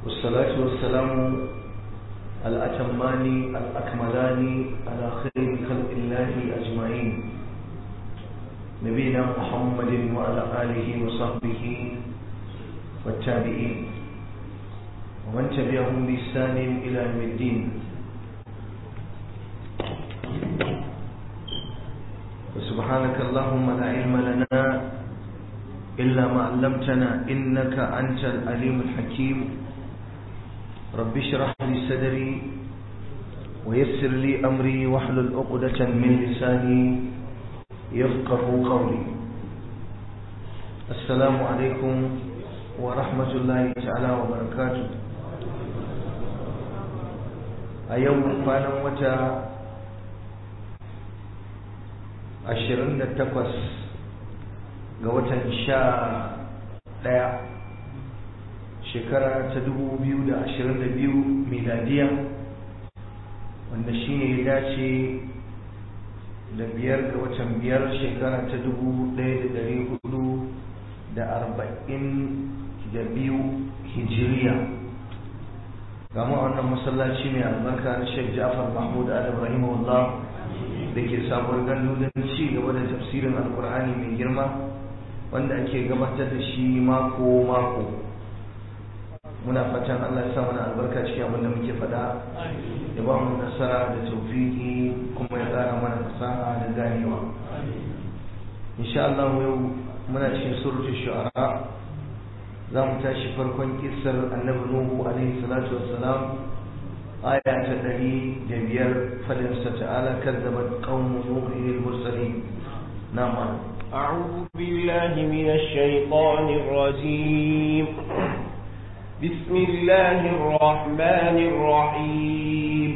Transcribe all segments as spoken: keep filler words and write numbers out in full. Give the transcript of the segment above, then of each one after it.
والصلاة والسلام الأتمان الأكملان على خير خلق الله أجمعين نبينا محمد وعلى آله وصحبه والتابعين ومن تبعهم بإحسان إلى يوم الدين. وسبحانك اللهم لا علم لنا إلا ما علمتنا إنك أنت العليم الحكيم. رب اشرح لي صدري ويسر لي أمري واحلل عقدة من لساني يفقه قولي. السلام عليكم ورحمة الله تعالى وبركاته. أيوم كان وتا ashirin da takwas ga watan sha ɗaya shekara ta dubu biyu da ashirin da biyu miladiya, wanda shine ya dace da biyar ga watan biyar shekara ta dubu ɗaya da ɗari hudu da arba'in da biyu hijiriya. gama wannan masallaci mai albarka na Sheikh Ja'far Mahmud Adam rahimahullah da ke sabuwar gandu don ci gaba da tafsirin alkur'ani mai girma wanda ake gabatar da shi mako mako. Muna fatan Allah ya sa mana albarka cikin abin da muke faɗa, ya ba mu nasara da tawfiki kuma ya ƙara mana fasaha da ganewa. Insha Allah yau muna cikin suratul shu'ara, za mu tashi farkon kissar annabi Nuhu alaihi salatu wassalam, آية تدري جبير فلنسى تعالى كذبت قوم نوح المرسلين. نعم. أعوذ بالله من الشيطان الرجيم. بسم الله الرحمن الرحيم.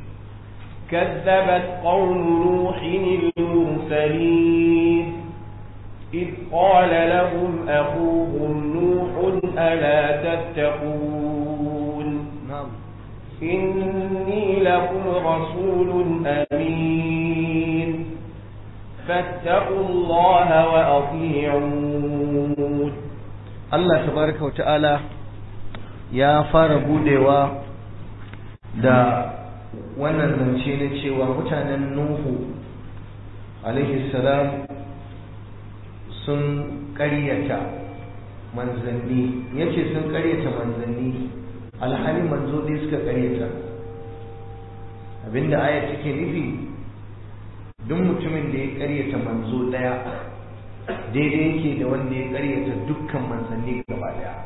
كذبت قوم نوح المرسلين إذ قال لهم أخوهم نوح ألا تتقون. نعم. إني لكم رسول أمين فاتقوا الله وأطيعون. الله تبارك وتعالى ya fara budewa da wannan zance na cewa mutanen Nuhu alaihi salam sun ƙaryata manzanni. yace sun ƙaryata manzanni alhali manzo dai suka ƙaryata. abinda aya take nufi, duk mutumin da ya ƙaryata manzo daya daidai yake da wanda ya ƙaryata dukkan manzanni gaba daya.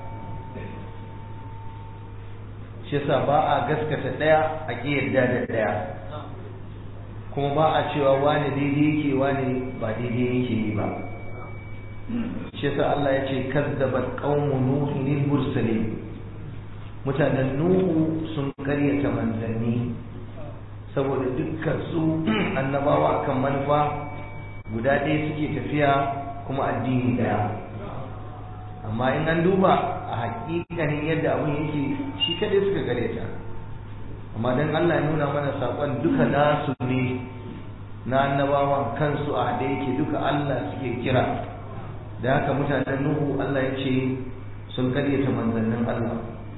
shi yasa ba a gaskata daya a ƙi yarda da daya, kuma ba a cewa wani daidai yake wani ba daidai yake yi ba. shi yasa Allah ya ce kazzabat qaumu nuhin al-mursalin, mutanen Nuhu sun karyata manzanni saboda dukkan su annabawa kan manufa guda ɗaya suke tafiya kuma addini ɗaya. amma in an duba a hakikanin yadda abin yake, shi kadai suka karyata. amma dan Allah ya nuna mana saƙon duka nasu ne, na annabawan kansu a haɗe yake, duka Allah suke kira. da haka mutanen Nuhu Allah ya ce sun karyata manzannin Allah.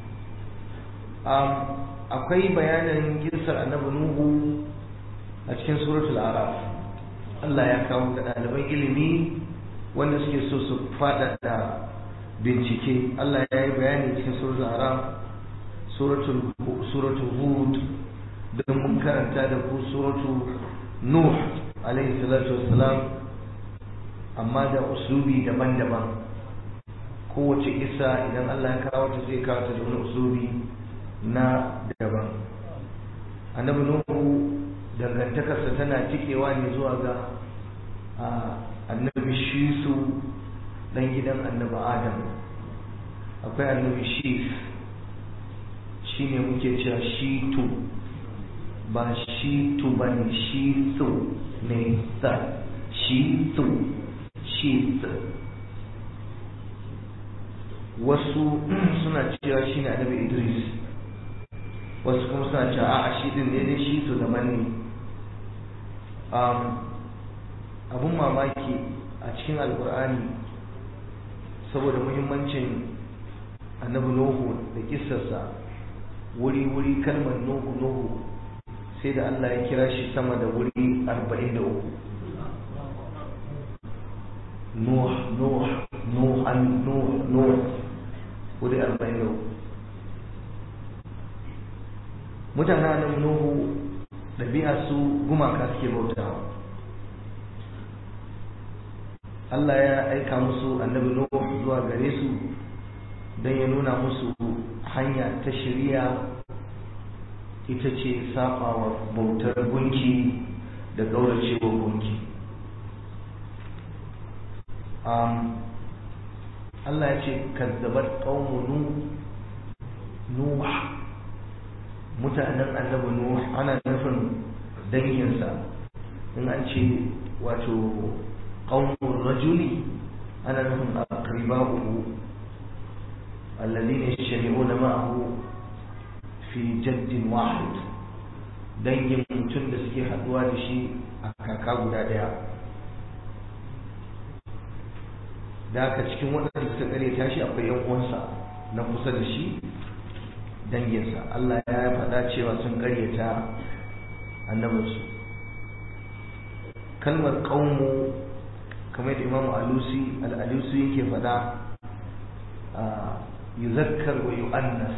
akwai bayanin kisar annabi Nuhu a cikin suratul Araf. Allah ya kawo ga ɗaliban ilimi wanda suke so su faɗaɗa bincike. Allah ya yi bayani cikin suratul Araf, suratul suratul Hud, don mun karanta da ku suratul Nuh alaihi salatu wassalam, amma da uslubi daban-daban. kowace isa idan Allah ya kawo ta zai kawo ta da wani uslubi na daban. annabi Nuhu dangantakarsa tana cikewa ne zuwa ga annabi Shisu dan gidan annabi Adam. akwai annabi Shis, shine muke cewa Shitu, ba Shitu bane, Shisu ne sa Shitu Shis. wasu suna cewa shine annabi Idris, wasu kuma suna cewa a shi din ne dai shi to zaman ne. abun mamaki a cikin alkur'ani saboda muhimmancin annabi Nuhu da kissarsa wuri-wuri kalmar Nuhu Nuhu sai da Allah ya kira shi sama da wuri arba'in da uku. Nuh Nuh Nuh an Nuh Nuh wuri arba'in da uku. Mutanen annabi Nuhu ɗabi'a su gumaka suke bautawa. Allah ya aika musu annabi Nuhu zuwa gare su don ya nuna musu hanya ta shari'a ita ce sabawa bautar gunki da gauracewa gunki. um, Allah ya ce kazzabat qaumu Nuh, mutanen annabi Nuh ana nufin danginsa. In an ce wato qaumur rajuli ana nufin aqriba'uhu alladhina yashmi'una ma'ahu fi jaddin wahid, dangin mutum da suke haduwa da shi a kaka guda daya. Da haka cikin waɗanda suka kare tashi akwai yan uwansa na kusa da shi, danginsa. Allah ya faɗa cewa sun karyata annabinsu. Kalmar qaumu kamar da Imam Alusi al-Alusi yake faɗa yuzakkar wa yu'annas,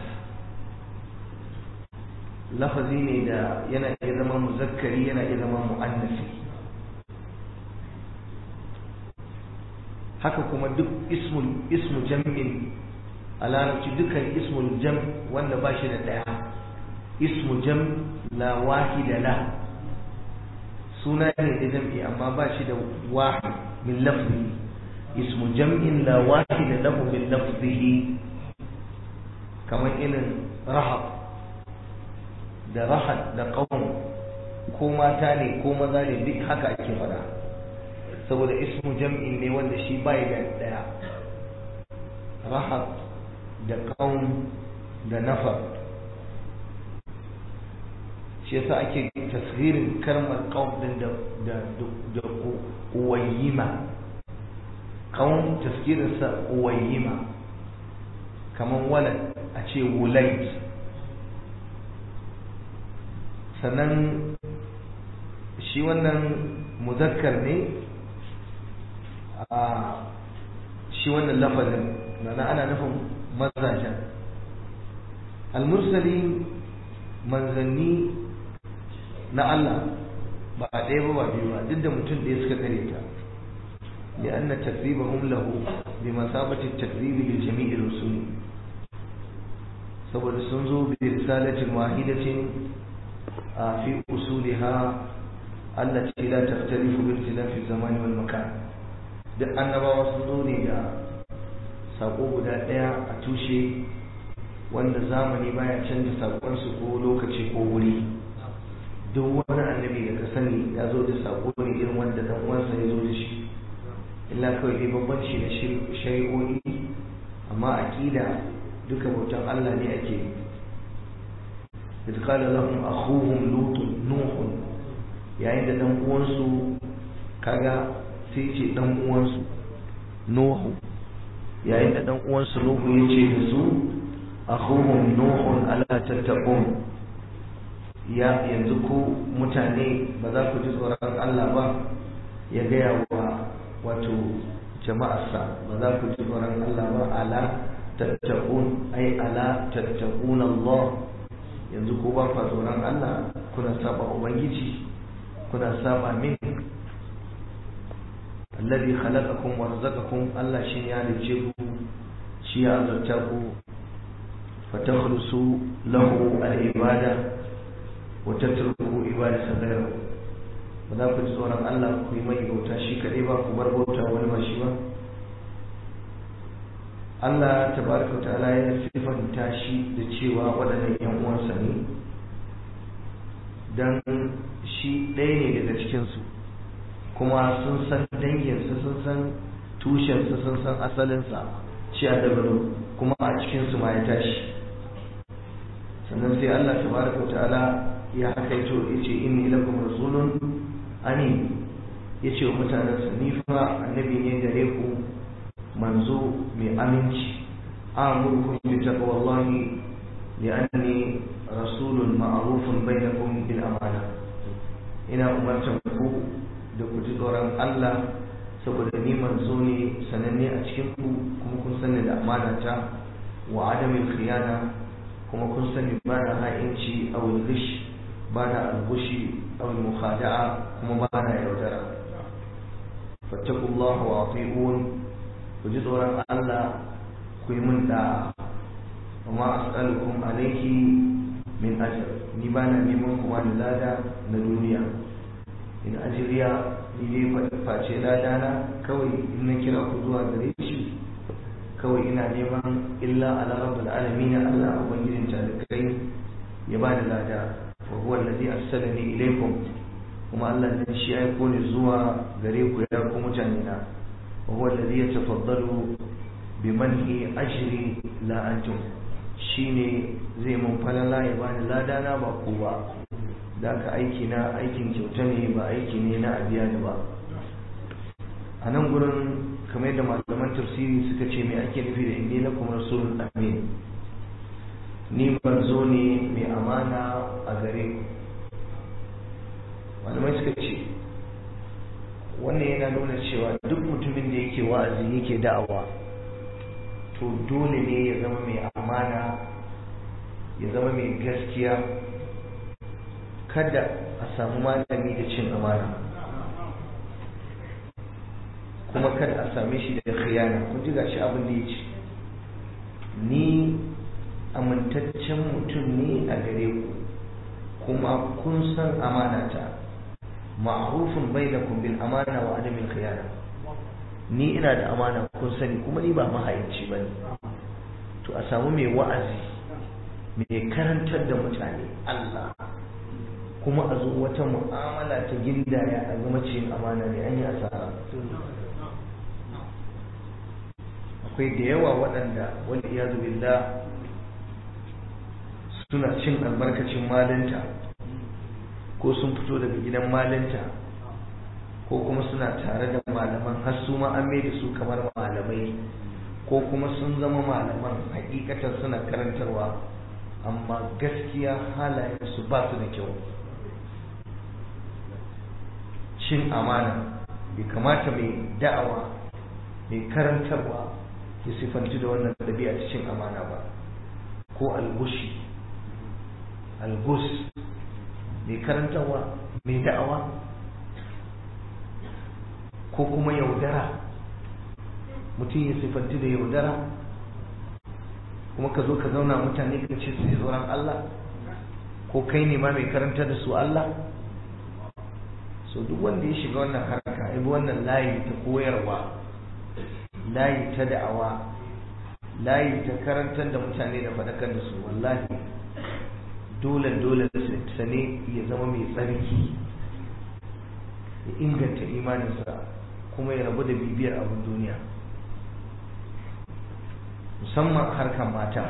lafazi ne da yana iya zama muzakkari yana iya zama mu'annasi. Haka kuma duk ismul ismu jam'in a larabci dukkan ismul jam wanda ba shi da ɗaya, ismu jam la wahida la, suna ne da jam'i amma ba shi da wahid min lafzihi, ismu jam'in la wahida lahu min lafzihi. kamar irin rahab da rahad da qaum, ko mata ne ko maza ne duk haka ake fada, saboda ismu jam'i ne wanda shi bai da daya. Rahab da qaum da nafar, shi yasa ake tasghirin kalmar qaum din da da da uwayyima. Qaum tasghirin sa uwayyima, kaman walad a ce wulaid. Sannan shi wannan muzakkar ne, a shi wannan lafazin mana ana nufin mazajen. Al-mursali manzanni na Allah ba a ɗaya ba ba biyu ba, duk da mutum da ya suka kare ta, لأن تكذيبهم له بمثابة التكذيب لجميع الرسل. saboda sun zo bi risalatin wahidatin fi usuliha allati la taftarifu bi ikhtilafi zamani wal makan. duk annabawa sun zo ne da sako guda daya a tushe, wanda zamani baya canza sakon su ko lokaci ko wuri. duk wani annabi da ka sani ya zo da sako ne irin wanda dan uwansa ya zo da shi, illa kawai dai bambanci da shari'o'i, amma aqida duka bautan Allah ne ake yi. idh qala lahum akhuhum lut nuh, yayin da dan uwansu, kaga sai ce dan uwansu nuhu, yayin da dan uwansu nuhu yace da su akhuhum nuh ala tattaqun, ya yanzu ku mutane ba za ku ji tsoron Allah ba. Ya gaya wa wato jama'arsa ba za ku ji tsoron Allah ba. Ala tattaqun ay ala tattaqun Allah, yanzu ko ba ku tsoron Allah, kuna saba ubangiji, kuna saba min. alladhi khalaqakum wa razaqakum, Allah shi ya halice ku, shi ya azurta ku. fatakhlusu lahu al-ibada wa tatruku ibadata ghayrihi, ba za ku ji tsoron Allah ku yi mai bauta shi kaɗai ba, ku bar bauta wani ba shi ba. Allah tabaraka ta'ala ya sifanta shi da cewa waɗannan yan uwansa ne, dan shi ɗaya ne daga cikinsu, kuma sun san danginsa, sun san tushensa, sun san asalinsa, shi a dabaro, kuma a cikinsu ma ya tashi. sannan sai Allah tabaraka ta'ala ya hakaito yace inni lakum rasulun amin, yace wa mutanen sa ni fa annabi ne gare ku, manzo mai aminci. آمركم بتقوى الله لأني رسول معروف بينكم بالأمانة ina umartan ku da ku ji tsoron Allah saboda ni manzo ne sananne a cikin ku kuma kun sani da amana ta wa adamin khiyana kuma kun sani ba na ha'inci aw al-ghish ba na al-ghushi aw al-mukhada'a kuma ba na yaudara fattaqullaha wa ati'un ku ji tsoron Allah ku yi mun da amma as'alukum alayhi min ajr ni ba na neman ku wani lada na duniya in ajriya ni dai face lada na kawai in na kira ku zuwa gare shi kawai ina neman illa ala rabbil alamin Allah ubangijin talikai ya ba da lada wa huwa alladhi arsalani ilaykum kuma Allah ne shi ya aiko ni zuwa gare ku ya ku mutane na wa huwa alladhi yatafaddalu bimanhi ajri la antum shine zai mun falala ya bani lada na ba ku ba da aka aiki na aikin kyauta ne ba aiki ne na abiya da ba a nan gurin kamar yadda malaman tafsiri suka ce me ake nufi da inni lakum rasulun amin ni manzo ne mai amana a gare ku malamai suka ce wannan yana nuna cewa duk mutumin da yake wa'azi yake da'awa to dole ne ya zama mai amana ya zama mai gaskiya kada a samu malami da cin amana kuma kada a same shi da khiyana kun ji gashi abin da ya ce ni amintaccen mutum ne a gare ku kuma kun san amanata ma'rufun bainakum bil amana wa adamil khiyana ni ina da amana kun sani kuma ni ba mahaici bane to a samu mai wa'azi mai karantar da mutane Allah kuma a zo wata mu'amala ta gindaya a zama cikin amana ne an yi asara akwai da yawa waɗanda wal iyadu billah suna cin albarkacin malinta ko sun fito daga gidan malinta ko kuma suna tare da malaman har su ma an da su kamar malamai ko kuma sun zama malaman hakikatar suna karantarwa amma gaskiya halayensu ba su da kyau cin amana bai kamata mai da'awa mai karantarwa ya sifanci da wannan ɗabi'a ta cin amana ba ko algushi algus mai karantarwa mai da'awa ko kuma yaudara mutum ya sifanci da yaudara kuma ka zo ka zauna mutane ka ce su yi tsoron Allah ko kai ne ma mai karanta da su Allah so duk wanda ya shiga wannan harka ibi wannan layi ta koyarwa layi ta da'awa layi ta karantar da mutane da faɗakar da su wallahi dole dole sa ne ya zama mai tsarki ya inganta imaninsa kuma ya rabu da bibiyar abin duniya musamman harkar mata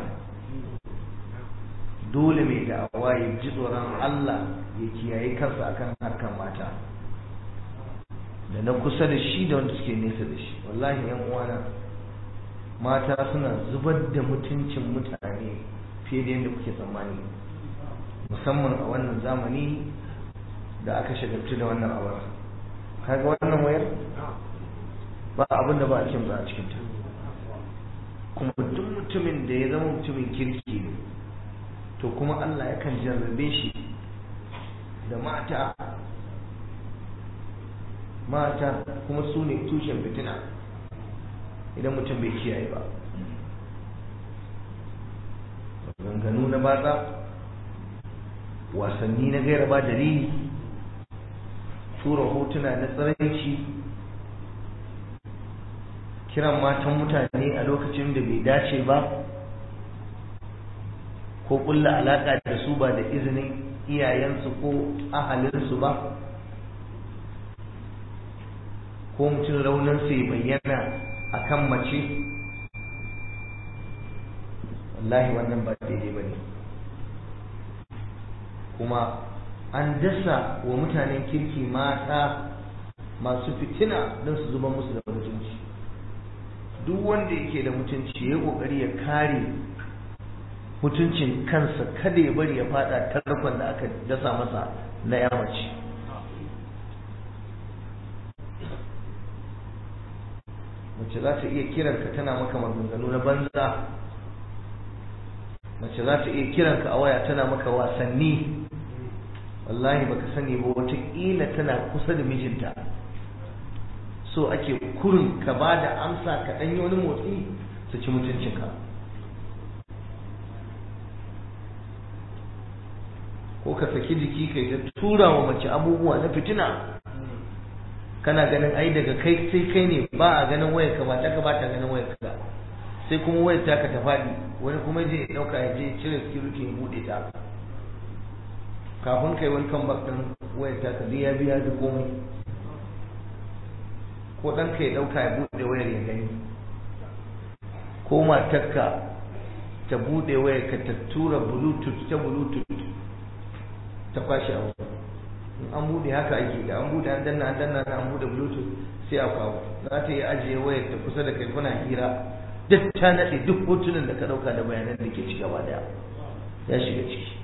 dole mai da'awa ya ji tsoron Allah ya kiyaye kansa akan harkar mata da na kusa da shi da wanda suke nesa da shi wallahi yan uwana mata suna zubar da mutuncin mutane fiye da yadda kuke tsammani musamman a wannan zamani da aka shagaltu da wannan awar kaga wannan wayar ba abin da ba a kimza a cikinta kuma duk mutumin da ya zama mutumin kirki ne to kuma Allah yakan jarrabe shi da mata mata kuma su ne tushen fitina idan mutum bai kiyaye ba maganganu na batsa wasanni na gaira ba dalili tura hotuna na tsiraici kiran matan mutane a lokacin da bai dace ba ko kulla alaka da su ba da izinin iyayensu ko ahalinsu ba ko mutum rauninsa ya bayyana a kan mace wallahi wannan ba daidai ba ne kuma an dasa wa mutanen kirki mata masu fitina don su zuba musu da mutunci duk wanda yake da mutunci ya kokari ya kare mutuncin kansa, kada ya bari ya fada tarkon da aka dasa masa na ya mace. mace za ta iya kiranka tana maka maganganu na banza, mace za ta iya kiranka a waya tana maka wasanni, wallahi baka sani ba wataƙila tana kusa da mijinta, so ake kurin ka ba da amsa ka ɗanyi wani motsi su ci mutuncinka. ko ka saki jiki kai ta tura wa mace abubuwa na fitina, kana ganin ai daga kai sai kai ne, ba a ganin wayar ka, ba ta ba ta ganin wayar ka, sai kuma wayar ta ka ta faɗi, wani kuma je ya ɗauka ya je cire security ya buɗe ta, kafin kai welcome back ɗin wayar ta ka ya biya da komai. ko ɗan ka ya ɗauka ya buɗe wayar ya gani, ko matarka ta buɗe wayar ka ta tura bluetooth ta bluetooth ta kwashe abu. in an bude haka ake, da an bude an danna an danna an bude bluetooth sai a kawo, za ta yi ajiye wayar ta kusa da kai kuna hira, duk ta nade duk hotunan da ka dauka da bayanan da ke ci gaba daya ya shiga ciki.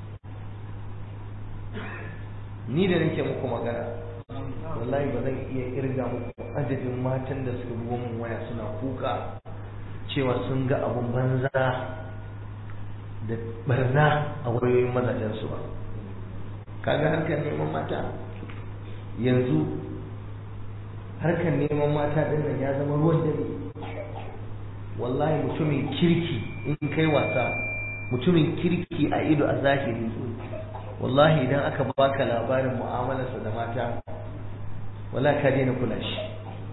ni da nake muku magana wallahi ba zan iya irga muku adadin matan da suka bugo mun waya suna kuka cewa sun ga abun banza da barna a wayoyin mazajen su ba. kaga harkar neman mata yanzu, harkar neman mata din nan ya zama ruwan dare. wallahi mutumin kirki in kai wasa, mutumin kirki a ido a zahiri, wallahi idan aka baka labarin mu'amalarsa da mata, wallahi ka daina kula shi.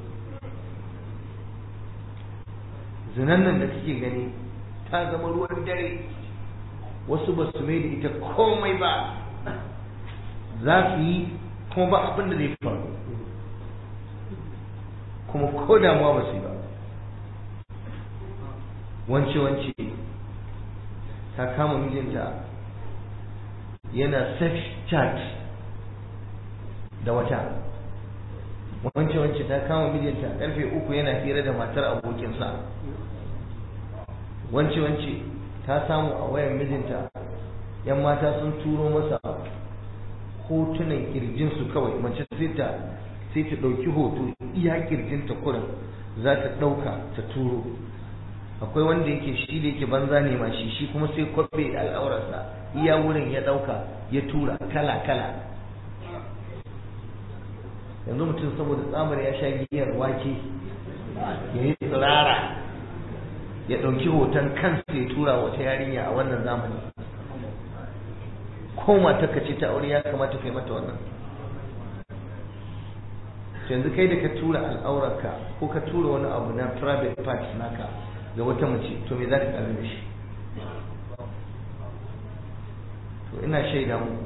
zinan nan da kike gani ta zama ruwan dare, wasu ba su mai da ita komai ba, za su yi kuma ba abin da zai faru, kuma ko damuwa ba su yi ba. wance-wance ta kama mijinta yana sex chat da wata, wance-wance ta kama mijinta karfe uku yana hira da matar abokinsa, wance-wance ta samu a wayan mijinta yan mata sun turo masa hotunan kirjinsu kawai, mace sai ta sai ta ɗauki hoto iya kirjinta kurin za ta ɗauka ta turo. akwai wanda yake shi da yake banza ne ma shi shi kuma sai kwabe al'aurarsa iya wurin ya ɗauka ya tura kala kala. yanzu mutum saboda tsamar ya sha giyar wake ya yi tsirara ya ɗauki hoton kansa ya tura wata yarinya a wannan zamani. ko matarka ce ta aure ya kamata kai mata wannan. yanzu kai da ka tura al'aurarka ko ka tura wani abu na private parts naka ga wata mace, to me za ka karu da shi? to ina shaida mu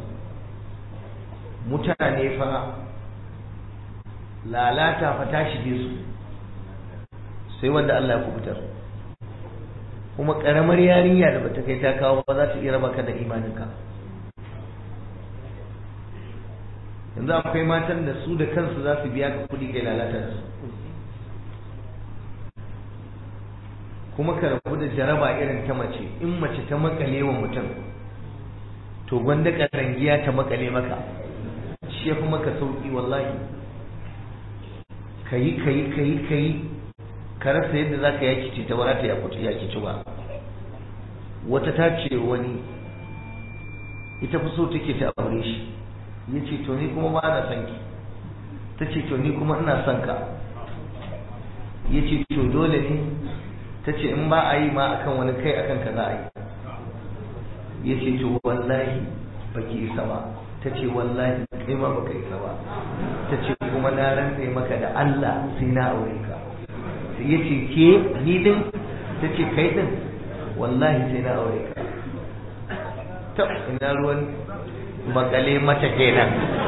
mutane fa lalata fa ta shige su sai wanda Allah ya kubutar. kuma karamar yarinya da bata kai ta kawo ba za ta iya raba ka da imaninka. yanzu akwai matan da su da kansu za su biya ka kuɗi kai lalata da su, kuma ka rabu da jaraba irin ta mace. in mace ta makale wa mutum to gwanda karangiya ta makale maka, shi ya fi maka sauki wallahi. kayi kayi kayi kayi ka rasa yadda za ka yaki ce ta ba ta yaki ci ba. wata ta ce wani ita fi so take ta aure shi, ya ce to ni kuma ba na son ki, ta ce to ni kuma ina son ka, ya ce to dole ne, ta ce in ba a yi ma akan wani kai akan ka za a yi, ya ce to wallahi baki isa ba, ta ce wallahi kai ma baka isa ba, ta ce kuma na rantse maka da Allah sai na aure ka, ya ce ke ni din, ta ce kai din wallahi sai na aure ka. ta ina ruwan makale mata kenan.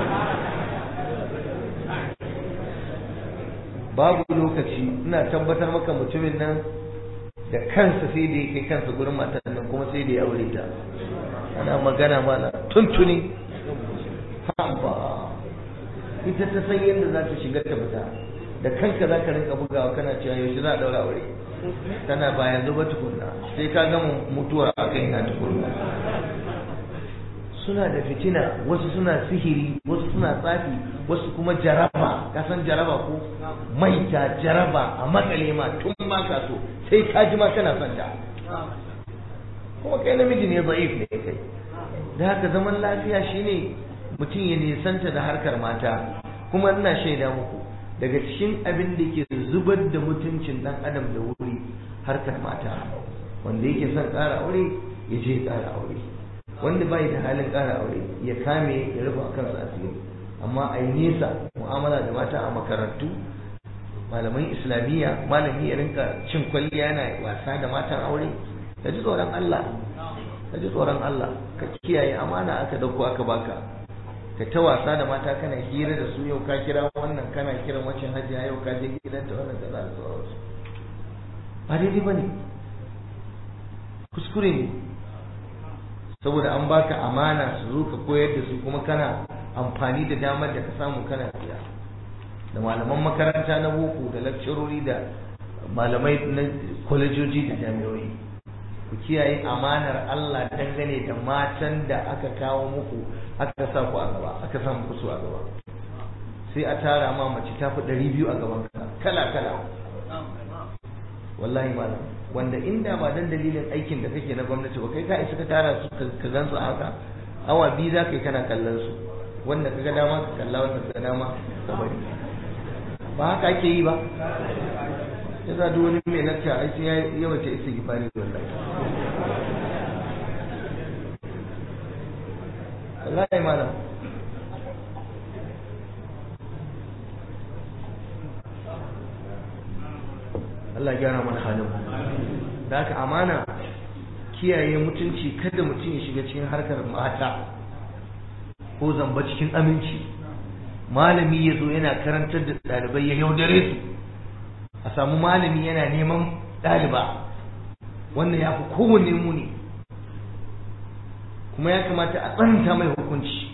babu lokaci, ina tabbatar maka mutumin nan da kansa sai da yake kansa gurin matan nan kuma sai da ya aure ta. ana magana mana tuntuni haba ita ta san yadda za ta shiga ta fita da kanka za ka rinka bugawa kana cewa yaushe za a daura aure tana ba yanzu ba tukunna sai ka gama mutuwar a kai na tukunna. Suna da fitina, wasu suna sihiri, wasu suna tsafi, wasu kuma jaraba. Ka san jaraba ko maita jaraba a makale ma tun ma ka so sai ka ji ma kana son ta, kuma kai namiji ne za'if ne kai. Da haka zaman lafiya shine mutum ya nisanta da harkar mata. Kuma ina shaida muku daga cikin abin da ke zubar da mutuncin dan adam da wuri harkar mata. Wanda yake son ƙara aure ya je ƙara aure, wanda bai da halin ƙara aure ya kame ya rufe kansa asiri. Amma a yi nesa mu'amala da mata a makarantu, malaman islamiyya, malami ya rinka cin kwalliya yana wasa da matan aure. Ka ji tsoron Allah, ka ji tsoron Allah, ka kiyaye amana aka dauko aka baka. Ka ta wasa da mata kana hira da su, yau ka kira wannan kana kiran wacin hajiya, yau ka je gidanta wannan kaza da sauransu. Ba daidai bane, kuskure ne. Saboda an baka amana su zo ka koyar da su, kuma kana amfani da damar da ka samu kana biya. Da malaman makaranta na boko da lakcirori da malamai na kwalejoji da jami'o'i, ku kiyaye amanar Allah dangane da matan da aka kawo muku, aka sa ku a gaba, aka sa muku su a gaba. Sai a tara ma mace ta fi ɗari biyu a gaban ka, kala kala. Wallahi malam, wanda inda ba dan dalilin aikin da kake na gwamnati ba, kai ka isa ka tara su ka gan su haka, awa biyu za ka yi kana kallon su, wanda ka ga dama ka kalla, wanda ka ga dama ka bari. Ba haka ake yi ba. Yasa duk wani mai lakta ai sai ya yawaita istighfari wallahi. Wallahi malam, Allah gyara mana halin. Da haka amana, kiyaye mutunci, kada mutum ya shiga cikin harkar mata ko zamba cikin aminci. Malami ya zo yana karantar da ɗalibai ya yaudare su. A samu malami yana neman ɗaliba, wannan ya fi kowanne muni, kuma ya kamata a tsananta mai hukunci.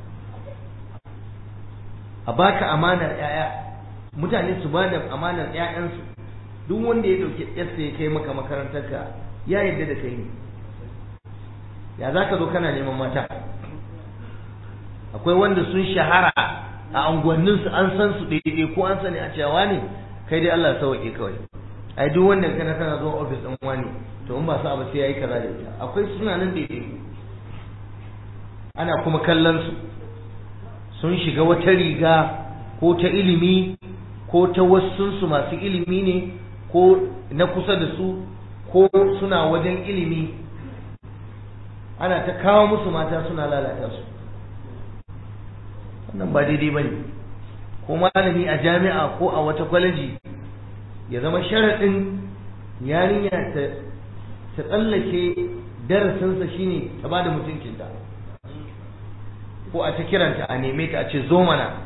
A baka amanar 'ya'ya, mutane su ba da amanar 'ya'yansu. Duk wanda ya ɗauki yarsa ya kai maka makarantarka ya yarda da kai ne. Ya za ka zo kana neman mata? Akwai wanda sun shahara a unguwanninsu, an san su daidai ko an sani a cewa ne, kai dai Allah sauke kawai. Ai duk wanda kana kana zuwa office din wani, to in ba sa ba sai yayi kaza da ita. Akwai suna nan daidai, ana kuma kallon su sun shiga wata riga ko ta ilimi ko ta wasu su masu ilimi ne, ko na kusa da su, ko suna wajen ilimi, ana ta kawo musu mata suna lalata su. Wannan ba daidai bane. Ko malami a jami'a ko a wata kwaleji ya zama sharaɗin yarinya ta ta tsallake darasinsa shine ta bada mutuncinta, ko a ta kiranta a neme ta a ce zo mana.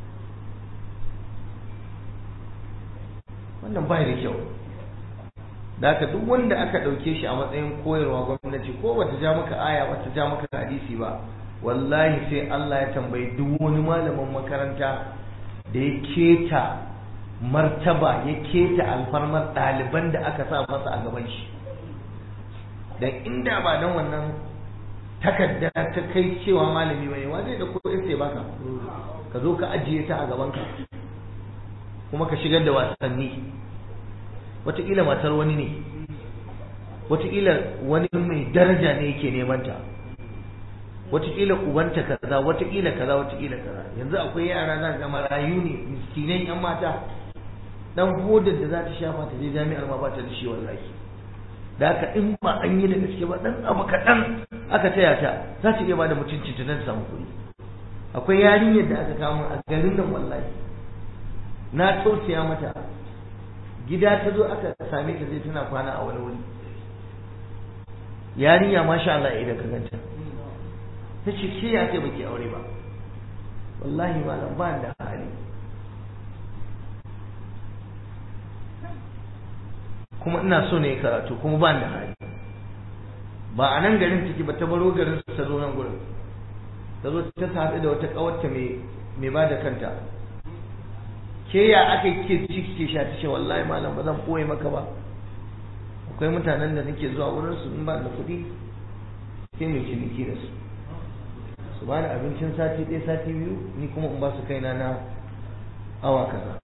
Wannan bai da kyau. Da haka duk wanda aka ɗauke shi a matsayin koyarwa gwamnati, ko bata ja maka aya bata ja maka hadisi ba, wallahi sai Allah ya tambayi duk wani malamin makaranta da ya keta martaba, ya keta alfarmar ɗaliban da aka sa masa a gaban shi. Dan inda ba dan wannan takarda ta kai cewa malami bane, wa zai da ko sai baka ka zo ka ajiye ta a gaban ka, kuma ka shigar da wasanni. Wataƙila matar wani ne, wataƙila wani mai daraja ne yake neman ta, wataƙila ubanta kaza, wataƙila kaza, wataƙila kaza. Yanzu akwai yara za ga marayu ne, miskinai yan mata, dan hodar da za ta shafa ta je jami'ar ma ba ta da shi wallahi. Da haka in ba an yi da gaske ba, dan abu kaɗan aka taya ta, za ta iya ba da mutunci ta nan samu kuɗi. Akwai yarinyar da aka kama a garin nan wallahi, na tausaya mata, gida ta zo aka same ta zai tana kwana a wani wuri. Yarinya masha Allah idan ka ganta, ta ce ke ya ce baki aure ba. Wallahi malam ba da hali, kuma ina so ne karatu, kuma ba da hali. Ba a nan garin take ba, ta baro garin su ta zo nan gurin, ta zo ta haɗu da wata ƙawarta mai mai ba da kanta, ke ya aka kike ciki ke sha tace wallahi malam ba zan koye maka ba akwai mutanen da nake zuwa wurin su in ba da kuɗi sai mai ciniki da su su ba da abincin sati ɗaya sati biyu ni kuma in ba su kaina na awa kaza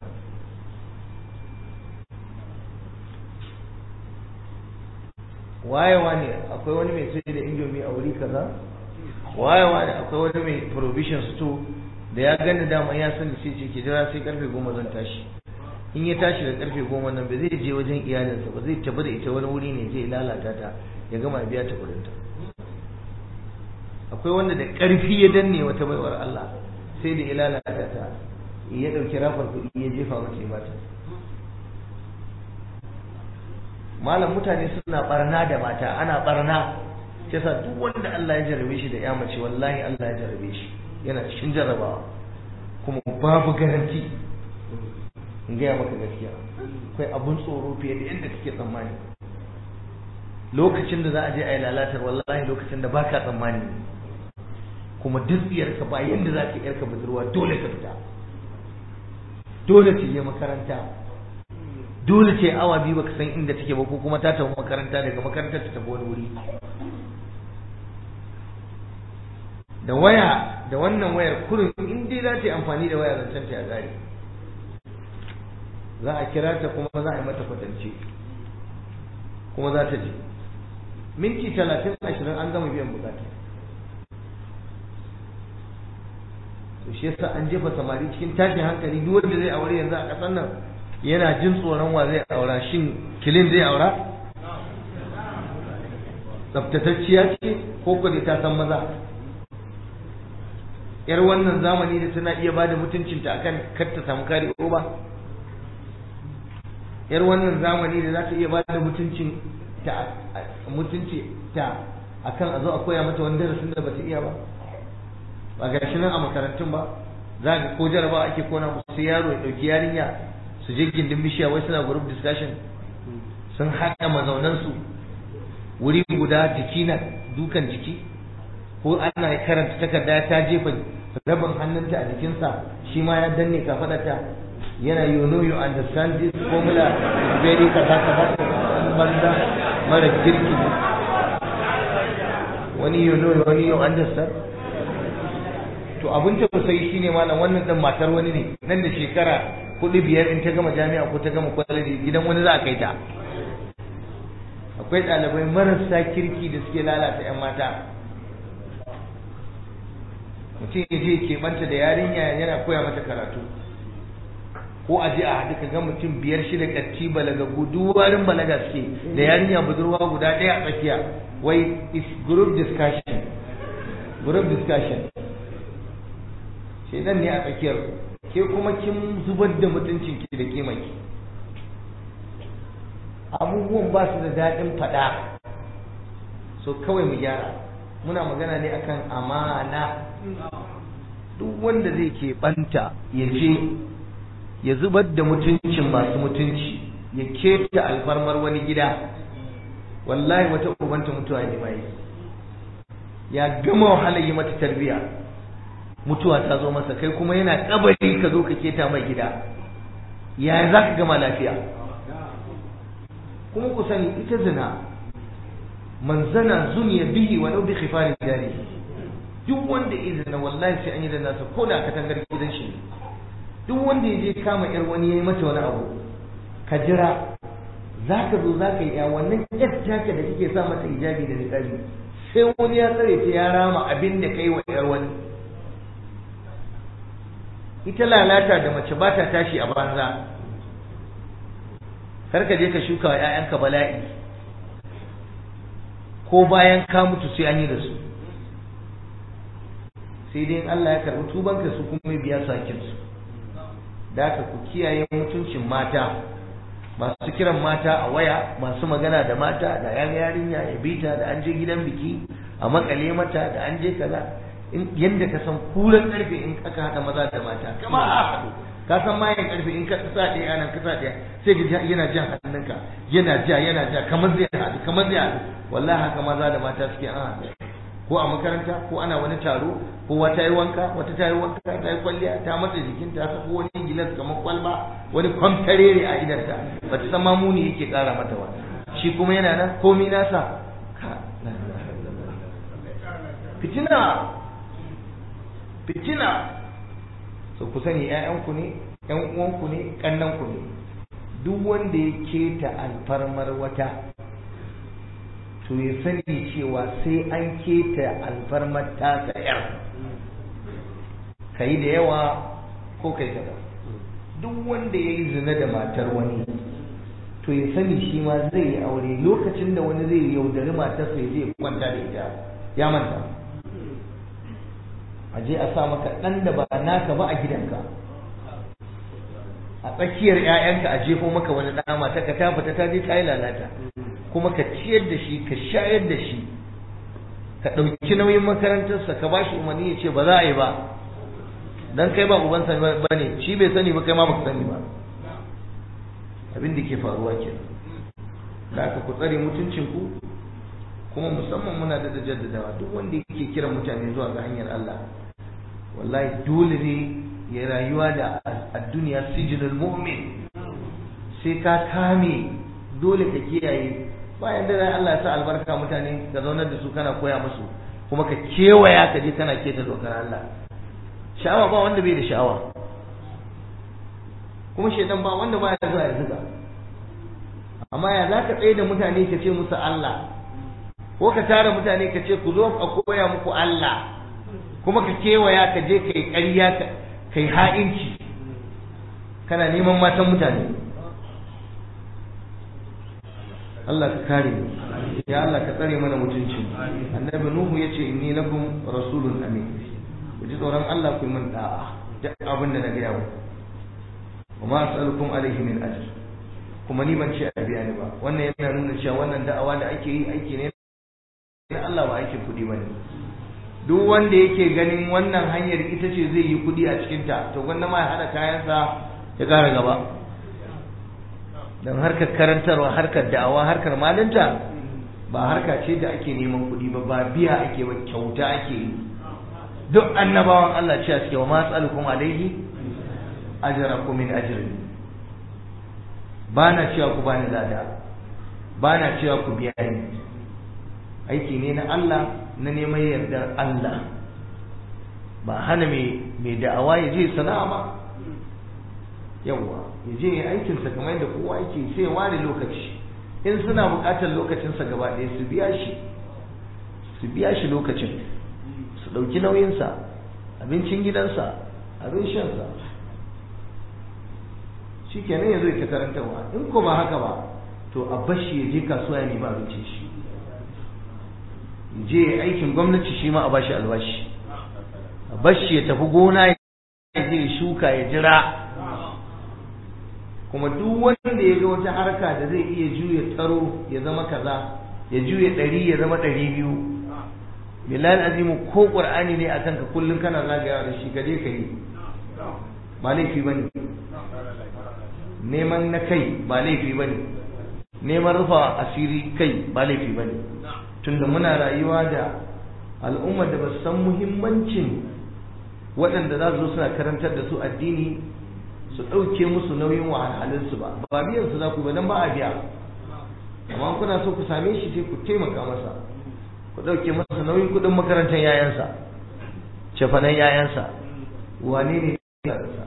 wayewa ne akwai wani mai sai da indomi a wuri kaza wayewa ne akwai wani mai provision store da ya gani dama ya sani sai ce ke jira sai karfe goma zan tashi in ya tashi da karfe goma nan ba zai je wajen iyalinsa ba zai tafi da ita wani wuri ne zai lalata ta ya gama biya ta kudinta akwai wanda da karfi ya danne wata baiwar Allah sai da ya lalata ta ya dauki rafar kuɗi ya jefa mata ya bata malam mutane suna barna da mata ana barna yasa duk wanda Allah ya jarrabe shi da ya mace wallahi Allah ya jarrabe shi yana cikin jarrabawa kuma babu garanti in gaya maka gaskiya akwai abun tsoro fiye da yadda kake tsammani lokacin da za a je a yi lalatar wallahi lokacin da baka tsammani kuma duk ka ba yadda za ka yarka budurwa dole ka fita dole ce je makaranta dole ce awa biyu baka san inda take ba ko kuma ta tafi makaranta daga makarantar ta tafi wani wuri da waya da wannan wayar kurin in dai za ta yi amfani da waya zancen ta ya gari za a kira ta kuma za a yi mata kwatance kuma za ta je minti talatin ashirin an gama biyan bukata to shi yasa an jefa samari cikin tashin hankali duk wanda zai aure yanzu a ƙasar nan yana jin tsoron wa zai aura shin kilin zai aura tsaftatacciya ce ko ko ta san maza yar wannan zamani da tana iya bada mutuncinta akan kar ta samu kare ba yar wannan zamani da za ta iya bada mutuncin ta mutunci ta akan a zo a koya mata wani darasin da bata iya ba ba ga shi nan a makarantun ba za ka ko jaraba ake kona musu yaro ya dauki yarinya su je gindin bishiya wai suna group discussion sun haɗa mazaunansu wuri guda jiki na dukan jiki ko ana karanta takarda ta jefa rabin hannunta a jikinsa shi ma ya danne kafaɗarta yana you know you understand this formula very kaza kaza banza mara kirki wani you know wani you understand to abin ta sai shine malam wannan dan matar wani ne nan da shekara hudu biyar in ta gama jami'a ko ta gama kwaleji gidan wani za a kai ta akwai ɗalibai marasa kirki da suke lalata 'yan mata mutum ya je keɓanta da yarinya yana koya mata karatu ko a je a haɗu ka ga mutum biyar shida ƙarci balaga guduwarin balaga suke da yarinya budurwa guda ɗaya a tsakiya wai is group discussion group discussion shedan ne a tsakiyar ke kuma kin zubar da mutuncin ki da kimaki abubuwan ba su da daɗin faɗa so kawai mu gyara muna magana ne akan amana duk wanda zai ke banta ya je ya zubar da mutuncin masu mutunci ya keta alfarmar wani gida wallahi wata ubanta mutuwa ne mai ya gama wahala yi mata tarbiya mutuwa ta zo masa kai kuma yana kabari ka zo ka keta mai gida ya za ka gama lafiya kuma ku sani ita zina man zana zuniya bihi wa bi khifari dari duk wanda ya zina wallahi sai an yi da nasa ko da katangar gidan shi duk wanda ya je kama yar wani yayi mata wani abu ka jira zaka zo zaka yi ya wannan yar taka da kike sa mata hijabi da niqabi sai wani ya tsare ta ya rama abin da kai wa yar wani ita lalata da mace ba ta tashi a banza kar ka je ka shuka wa ƴaƴanka bala'i ko bayan ka mutu sai an yi da su sai dai Allah ya karɓi tubanka su kuma biya sakin su da ka ku kiyaye mutuncin mata masu kiran mata a waya masu magana da mata da yan yarinya ya bita da an je gidan biki a makale mata da an je kaza yadda ka san kulan karfe in aka haɗa maza da mata kama a haɗu ka san mayan karfe in ka sa ɗaya anan ka sa ɗaya sai ka yana jan hannunka yana ja yana ja kamar zai haɗu kamar zai haɗu wallahi haka maza da mata suke an haɗu ko a makaranta ko ana wani taro ko wata yi wanka wata ta yi wanka ta yi kwalliya ta matsa jikin ta sako wani gilas kamar kwalba, wani kwamtarere a idanta, ba ta san mamuni yake kara mata ba. Shi kuma yana nan komi nasa fitina fitina. So ku sani ƴaƴanku ne, ƴan uwanku ne, kannanku ne. Duk wanda ya keta alfarmar wata to ya sani cewa sai an keta alfarmar tasa ƴar. Kai da yawa ko kai kaɗan. Duk wanda ya yi zina da matar wani to ya sani shi ma zai yi aure lokacin da wani zai yaudari matarsa ya je kwanta da ita ya manta. A je a sa maka ɗan da ba naka ba a gidanka, a tsakiyar 'ya'yanka a jefo maka wani ɗan mata ka ta fita ta je ta yi lalata, kuma ka ciyar da shi ka shayar da shi ka ɗauki nauyin makarantarsa ka ba shi umarni ya ce ba za a yi ba dan kai ba ubansa ba ne, shi bai sani ba kai ma baka sani ba. Abin da ke faruwa ke da aka ku tsare mutuncinku, kuma musamman muna da jaddadawa duk wanda yake kiran mutane zuwa ga hanyar Allah wallahi dole ne ya rayuwa da ad-dunya sijnul mu'min, sai ka kame, dole ka kiyaye. Bayan da Allah ya sa albarka mutane ka zaunar da su kana koya musu, kuma ka kewaya ka je kana keta dokar Allah. Sha'awa ba wanda bai da sha'awa, kuma shedan ba wanda ba ya zuwa ya zuga. Amma ya za ka tsaye da mutane ka ce musu Allah, ko ka tara mutane ka ce ku zo a koya muku Allah, kuma ka kewaya ka je kai ƙarya kai ha'inci kana neman matan mutane. Allah ka kare mu, ya Allah ka tsare mana mutunci. Annabi Nuhu yace inni lakum rasulun amin, ku ji tsoron Allah ku yi min da'a duk abin da na gaya muku. wa ma as'alukum alayhi min ajr, kuma ni ban ce a biya ni ba. Wannan yana nuna cewa wannan da'awa da ake yi aiki ne na Allah, ba aikin kuɗi bane. Duk wanda yake ganin wannan hanyar ita ce zai yi kuɗi a cikin ta, to gwanda ma ya hada kayansa ya ƙara gaba. Dan harkar karantarwa, harkar da'awa, harkar malinta ba harka ce da ake neman kuɗi ba, ba biya ake ba, kyauta ake yi. Duk annabawan Allah ce a cikin wa ma as'alukum alayhi ajrakum min ajri, bana cewa ku bani lada, bana cewa ku biya ni. Aiki ne na Allah, na neman yardar Allah. Ba hana mai mai da'awa ya je sana'a ba, yawa ya je ya aikinsa kamar yadda kowa yake, sai ware lokaci. In suna buƙatar lokacinsa gaba ɗaya su biya shi, su biya shi lokacin, su ɗauki nauyinsa, abincin gidansa, abin shansa, shi kenan ya zo ya ta karantarwa. In ko ba haka ba, to a bashi ya je kasuwa ya nemi abincin shi, je aikin gwamnati shi ma a bashi albashi, a bashi ya tafi gona ya je shuka ya jira. Kuma duk wanda ya ga wata harka da zai iya juya taro ya zama kaza, ya juya ɗari ya zama ɗari biyu, billahi azimu ko qur'ani ne akan ka kullun kana zagayawa da shi, ka je ka yi, ba laifi bane. Neman na kai ba laifi bane, neman rufa asiri kai ba laifi bane. Tunda muna rayuwa da al'ummar da ba su san muhimmancin waɗanda za su zo suna karantar da su addini, su ɗauke musu nauyin wahalhalinsu ba, ba biyan su za ku ba, don ba a biya. Amma kuna so ku same shi sai ku taimaka masa, ku ɗauke masa nauyin kuɗin makarantar yayansa, cefanen yayansa, wane ne yaransa.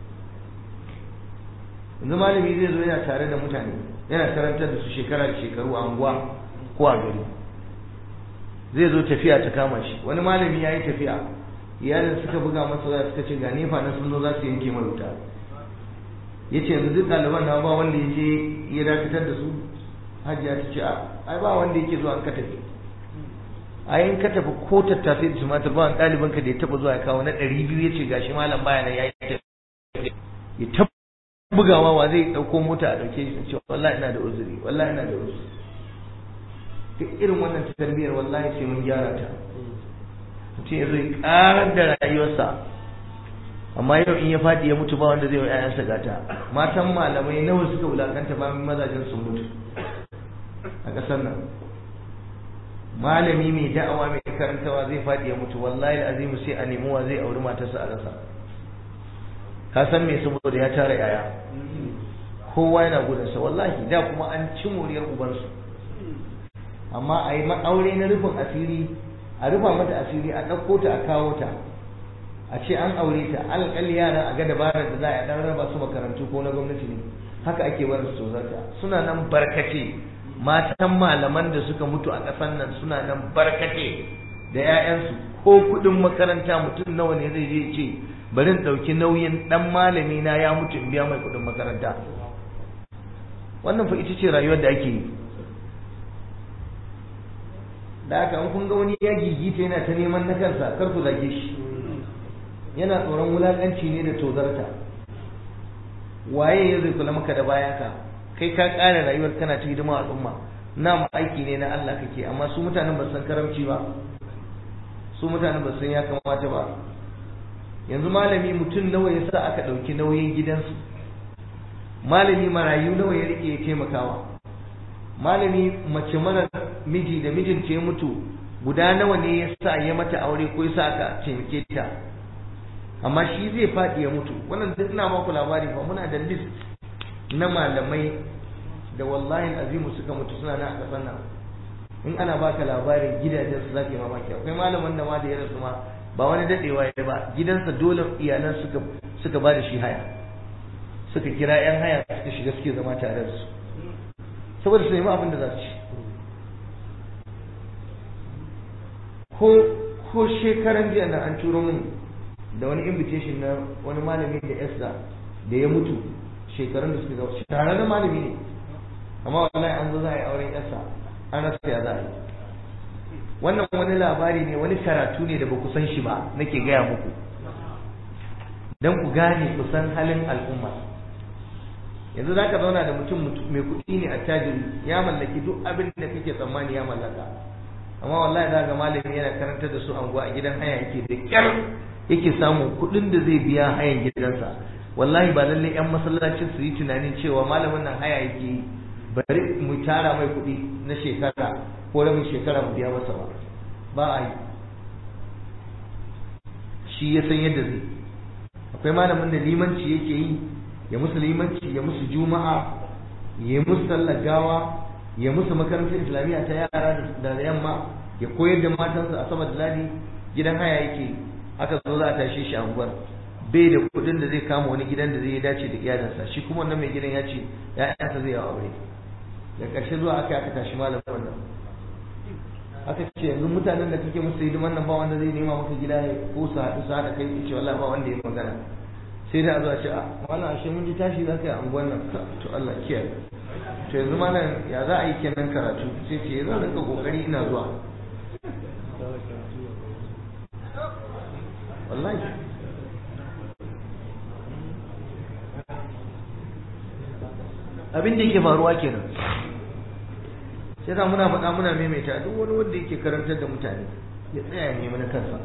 Yanzu malami zai zo yana tare da mutane, yana karantar da su shekara da shekaru a unguwa ko a gari. Zai zo tafiya ta kama shi, wani malami ya yi tafiya, iyalin suka buga masa waya suka ce ga nefa na sun zo za su yanke mai wuta. Ya ce yanzu duk ɗaliban na ba wanda ya je ya dakatar da su. Hajiya ta ce ai ba wanda yake zuwa ka tafi, ai in ka tafi ko tattafe da tumatir ba wani ɗaliban ka da ya taɓa zuwa ya kawo na ɗari biyu ya ce gashi malam baya nan ya yi tafi, ya taɓa bugawa wa zai ɗauko mota a ɗauke shi, ce wallahi ina da uzuri, wallahi ina da uzuri. Duk irin wannan tarbiyyar wallahi sai mun gyara ta. Mutum ya zo ya ƙarar da rayuwarsa, amma yau in ya faɗi ya mutu ba wanda zai wa 'ya'yansa gata. Matan malamai nawa suka wulakanta ba mazajen sun mutu a ƙasar nan. Malami mai da'awa mai karantawa zai faɗi ya mutu, wallahi azimu sai a nemi wa zai auri matarsa a rasa. ka san me saboda ya tara yaya kowa yana gudunsa wallahi da kuma an ci moriyar ubansu amma a yi aure na rufin asiri a rufa mata asiri a ɗauko ta a kawo ta a ce an aure ta alƙalli yara a ga dabarar da za a ɗan raba su makarantu ko na gwamnati ne haka ake barin su tozarta suna nan barkace matan malaman da suka mutu a ƙasar nan suna nan barkace da 'ya'yansu ko kuɗin makaranta mutum nawa ne zai je ce bari in ɗauki nauyin ɗan malami na ya mutu in biya mai kuɗin makaranta wannan fa ita ce rayuwar da ake yi da haka in kun ga wani ya gigita yana ta neman na kansa kar ku zage shi yana tsoron wulakanci ne da tozarta waye ya zai kula maka da bayanka kai ka ƙara rayuwar kana ta hidima al'umma na aiki ne na Allah kake amma su mutanen ba san karamci ba su mutanen ba san ya kamata ba yanzu malami mutum nawa ya sa aka ɗauki nauyin gidansu malami marayu nawa ya rike ya taimakawa malami mace mara miji da mijinta ya mutu guda nawa ne ya sa ya mata aure ko ya sa aka taimake ta amma shi zai faɗi ya mutu wannan duk ina maku labari fa muna da list na malamai da wallahi azimu suka mutu suna nan a ƙasar nan in ana baka labarin gidajen su zaka yi mamaki akwai malaman da ma da ya rasu ma ba wani dadewa ya ba gidansa dole iyalan suka suka ba da shi haya suka kira yan haya suka shiga suke zama tare da su saboda su nemi abin da za su ci ko ko shekaran jiya nan an turo min da wani invitation na wani malami da Esther da ya mutu shekarun da suka gaba tare da malami ne amma wallahi an zo za a yi auren Esther an rasa ya za a yi wannan wani labari ne wani karatu ne da ba ku san shi ba nake gaya muku don ku gane ku san halin al'umma yanzu za ka zauna da mutum mai kuɗi ne a tajiri ya mallaki duk abin da kake tsammani ya mallaka amma wallahi za ga malami yana karantar da su anguwa a gidan haya yake da kyar yake samun kuɗin da zai biya hayan gidansa wallahi ba lallai yan masallacin su yi tunanin cewa malamin nan haya yake yi bari mu tara mai kuɗi na shekara ko rabin shekara mu biya masa ba ba a yi shi ya san yadda zai akwai malamin da limanci yake yi ya musu limanci ya musu juma'a ya musu sallar gawa ya musu makarantar islamiyya ta yara da yamma ya koyar da matansa a sama da ladi gidan haya yake aka zo za a tashe shi a unguwar bai da kuɗin da zai kama wani gidan da zai dace da iyalinsa shi kuma wannan mai gidan ya ce ya'yansa zai yi aure da ƙarshe zuwa aka aka tashi malamin wannan aka ce yanzu mutanen da kake musu hidiman nan ba wanda zai nema maka gida ya ko su haɗu su haɗa kai ce wallahi ba wanda ya magana sai da a zo a ce a wannan ashe mun ji tashi za ka yi anguwan nan to Allah kiyaye to yanzu malam ya za a yi kenan karatu sai ce zan rinka kokari ina zuwa wallahi abin da yake faruwa kenan sai da muna faɗa muna maimaita duk wani wanda yake karantar da mutane ya tsaya ne mana kansa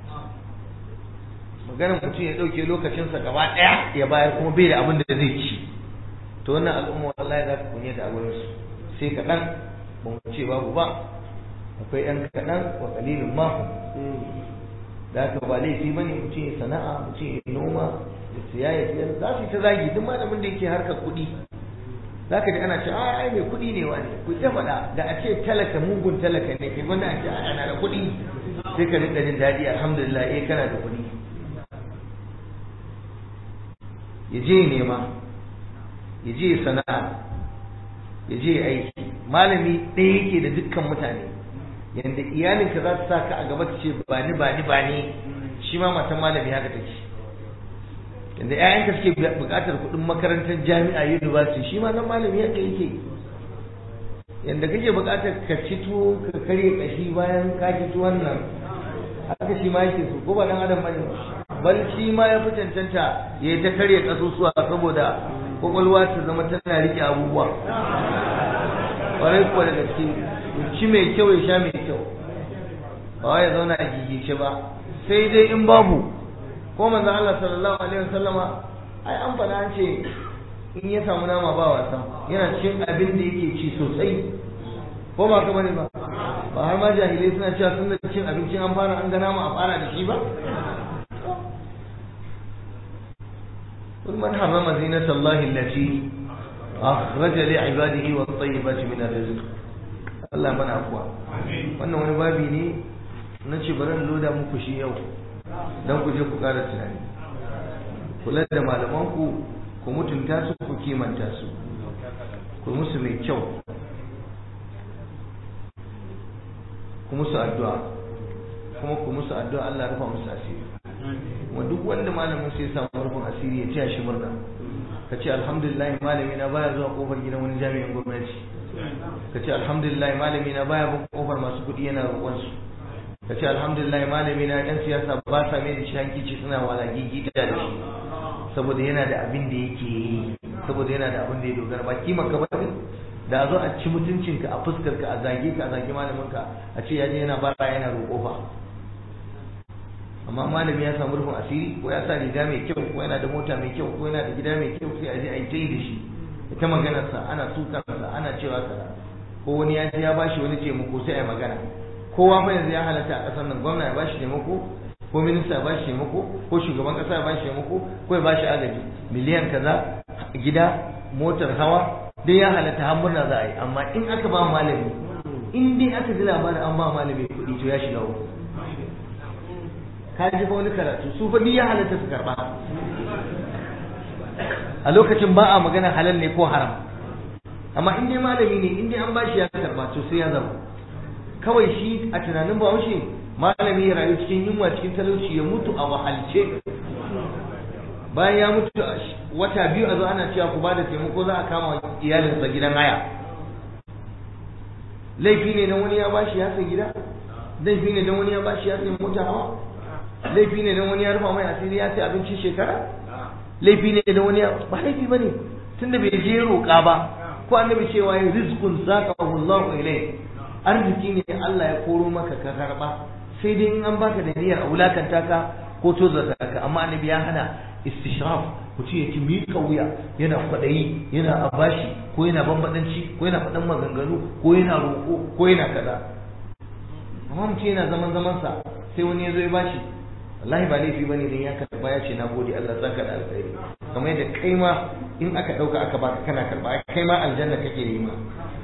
maganar mutum ya ɗauke lokacinsa gaba ɗaya ya bayar kuma bai da abin da zai ci to wannan al'umma wallahi za ka kunya ta wurin su sai kaɗan ba mu ce babu ba akwai ɗan kaɗan wa ƙalilin mahu da haka ba laifi ba ne mutum ya sana'a mutum ya noma da siya ya siyar za su yi ta zagi duk malamin da yake harkar kuɗi za ka ji ana ce ai mai kuɗi ne wani ku ta faɗa da a ce talaka mugun talaka ne kai wanda a ce ana da kuɗi sai ka rinka jin daɗi alhamdulillah eh kana da kuɗi ya je nema ya je sana'a ya je aiki malami ɗaya yake da dukkan mutane yanda iyalinka za ta sa ka a gaba ta ce ba ni ba ni ba ni shi ma matan malami haka take yanda ƴaƴanka suke buƙatar kuɗin makarantar jami'a university shi ma nan malami haka yake yanda kake buƙatar ka ci tuwo ka karye ƙashi bayan ka ci tuwon nan haka shi ma yake so ko ba dan adam bane bal shi ma ya fi cancanta ya yi ta karye ƙasusuwa saboda kwakwalwa ta zama tana rike abubuwa ƙwarai kuwa da gaske ci mai kyau ya sha mai kyau ba ya zauna a gigice ba sai dai in babu ko manzon Allah sallallahu alaihi wasallama ai an faɗa an ce in ya samu nama ba wasa yana cin abin da yake ci sosai ko ba ka bane ba ba har ma jahilai suna cewa sun da cin abincin an fara an ga nama a fara da shi ba قل من حرم زينة الله التي أخرج لعباده والطيبات من الرزق Allah mana afuwa wannan wani babi ne na ce bari loda muku shi yau don ku je ku ƙara tunani kula da malamanku ku mutunta su ku kimanta su ku musu mai kyau ku musu addu'a kuma ku musu addu'a Allah rufa musu asiri kuma duk wanda malamin sai ya samu rufin asiri ya taya shi murna ka ce alhamdulillah malami na baya zuwa kofar gidan wani jami'in gwamnati ka ce alhamdulillah malami na baya bin kofar masu kuɗi yana roƙon su ka ce alhamdulillah malami na ɗan siyasa ba sa mai da shi hankici suna wala gigita da shi saboda yana da abin da yake yi saboda yana da abin da ya dogara ba kima ka bane da a zo a ci mutuncinka a fuskar ka a zage ka a zage malamin ka a ce ya je yana bara yana roƙo fa amma malami ya samu rufin asiri ko ya sa riga mai kyau ko yana da mota mai kyau ko yana da gida mai kyau sai a je a yi tayi da shi ita maganarsa ana sukarsa ana cewa kaza ko wani ya je ya bashi wani taimako sai a magana kowa fa yanzu ya halatta a ƙasar nan gwamna ya bashi taimako ko minista ya bashi taimako ko shugaban ƙasa ya bashi taimako ko ya bashi agaji miliyan kaza gida motar hawa dai ya halatta har murna za a yi amma in aka ba malami in dai aka ji labarin an ba malami kuɗi to ya shiga uku ka ji fa wani karatu su fa ya halatta su karba a lokacin ba a magana halal ne ko haram amma in dai malami ne in dai an bashi ya karba to sai ya zama kawai shi a tunanin bahaushe malami ya rayu cikin yunwa cikin talauci ya mutu a wahalce bayan ya mutu wata biyu a zo ana cewa ku bada taimako za a kama iyalinsa gidan haya laifi ne dan wani ya bashi ya sai gida laifi ne dan wani ya bashi ya sai mota hawa laifi ne dan wani ya rufa mai asiri ya sai abincin shekara laifi ne dan wani ya ba laifi bane tunda bai je roƙa ba ko annabi cewa ya rizqun zaqahu Allahu ilayhi arziki ne Allah ya koro maka ka karba sai dai in an baka da niyyar wulakanta ka ko tozarta ka amma annabi ya hana istishraf mutum ya ci miƙa wuya yana kwaɗayi yana abashi ko yana bambadanci ko yana faɗan maganganu ko yana roƙo ko yana kaza amma mutum yana zaman zamansa sai wani ya zo ya bashi wallahi ba laifi bane dan ya karba ya ce nagode Allah saka da alkhairi kamar yadda kai ma in aka dauka aka baka kana karba kai ma aljanna kake nema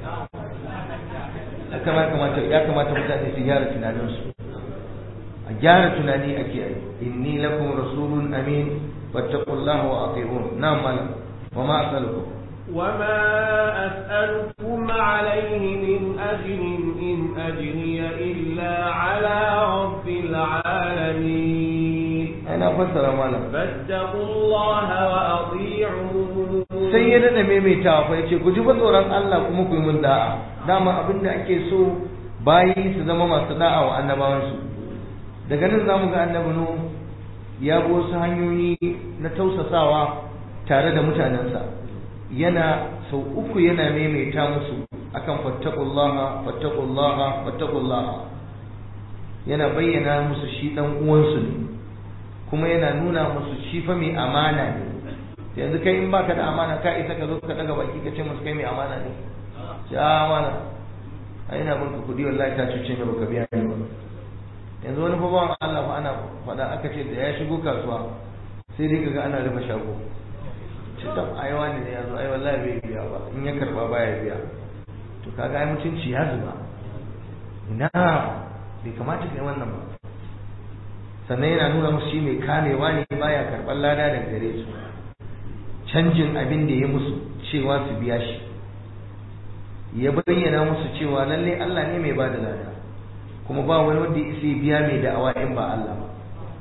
haka ma kamata ya kamata mutane su gyara tunaninsu a gyara tunani ake yi inni lakum rasulun amin fattaqullaha wa ati'un na'am malam wa ma as'alukum وما أسألكم عليه من أجر إن أجري إلا على رب العالمين أنا فسر مالا فاتقوا الله وأطيعون سيدنا ميمي تافا يقول كجب tsoron Allah kuma ku yi mun da'a dama abin da ake so bayi su zama masu da'a wa annabawansu daga nan zamu ga annabi Nuh ya bi wasu hanyoyi na tausasawa tare da mutanensa yana sau uku yana maimaita musu akan fattaqullaha fattaqullaha fattaqullaha yana bayyana musu shi dan uwansu ne kuma yana nuna musu shi fa mai amana ne yanzu kai in baka da amana ka isa ka zo ka daga baki ka ce musu kai mai amana ne ja amana ai ina banka kudi wallahi ta cuce ne baka biya ni ba yanzu wani fa bawan Allah fa ana faɗa aka ce da ya shigo kasuwa sai dai kaga ana rufe shago cikin aiwa ne ya zo ai wallahi bai biya ba in ya karba baya biya to kaga ai mutunci ya zuba ina bai kamata kai wannan ba sannan yana nuna musu shi mai kamewa ne baya karban lada daga gare su canjin abin da ya musu cewa su biya shi ya bayyana musu cewa lalle Allah ne mai bada lada kuma ba wani wanda ya isa biya mai da'awa in ba Allah ba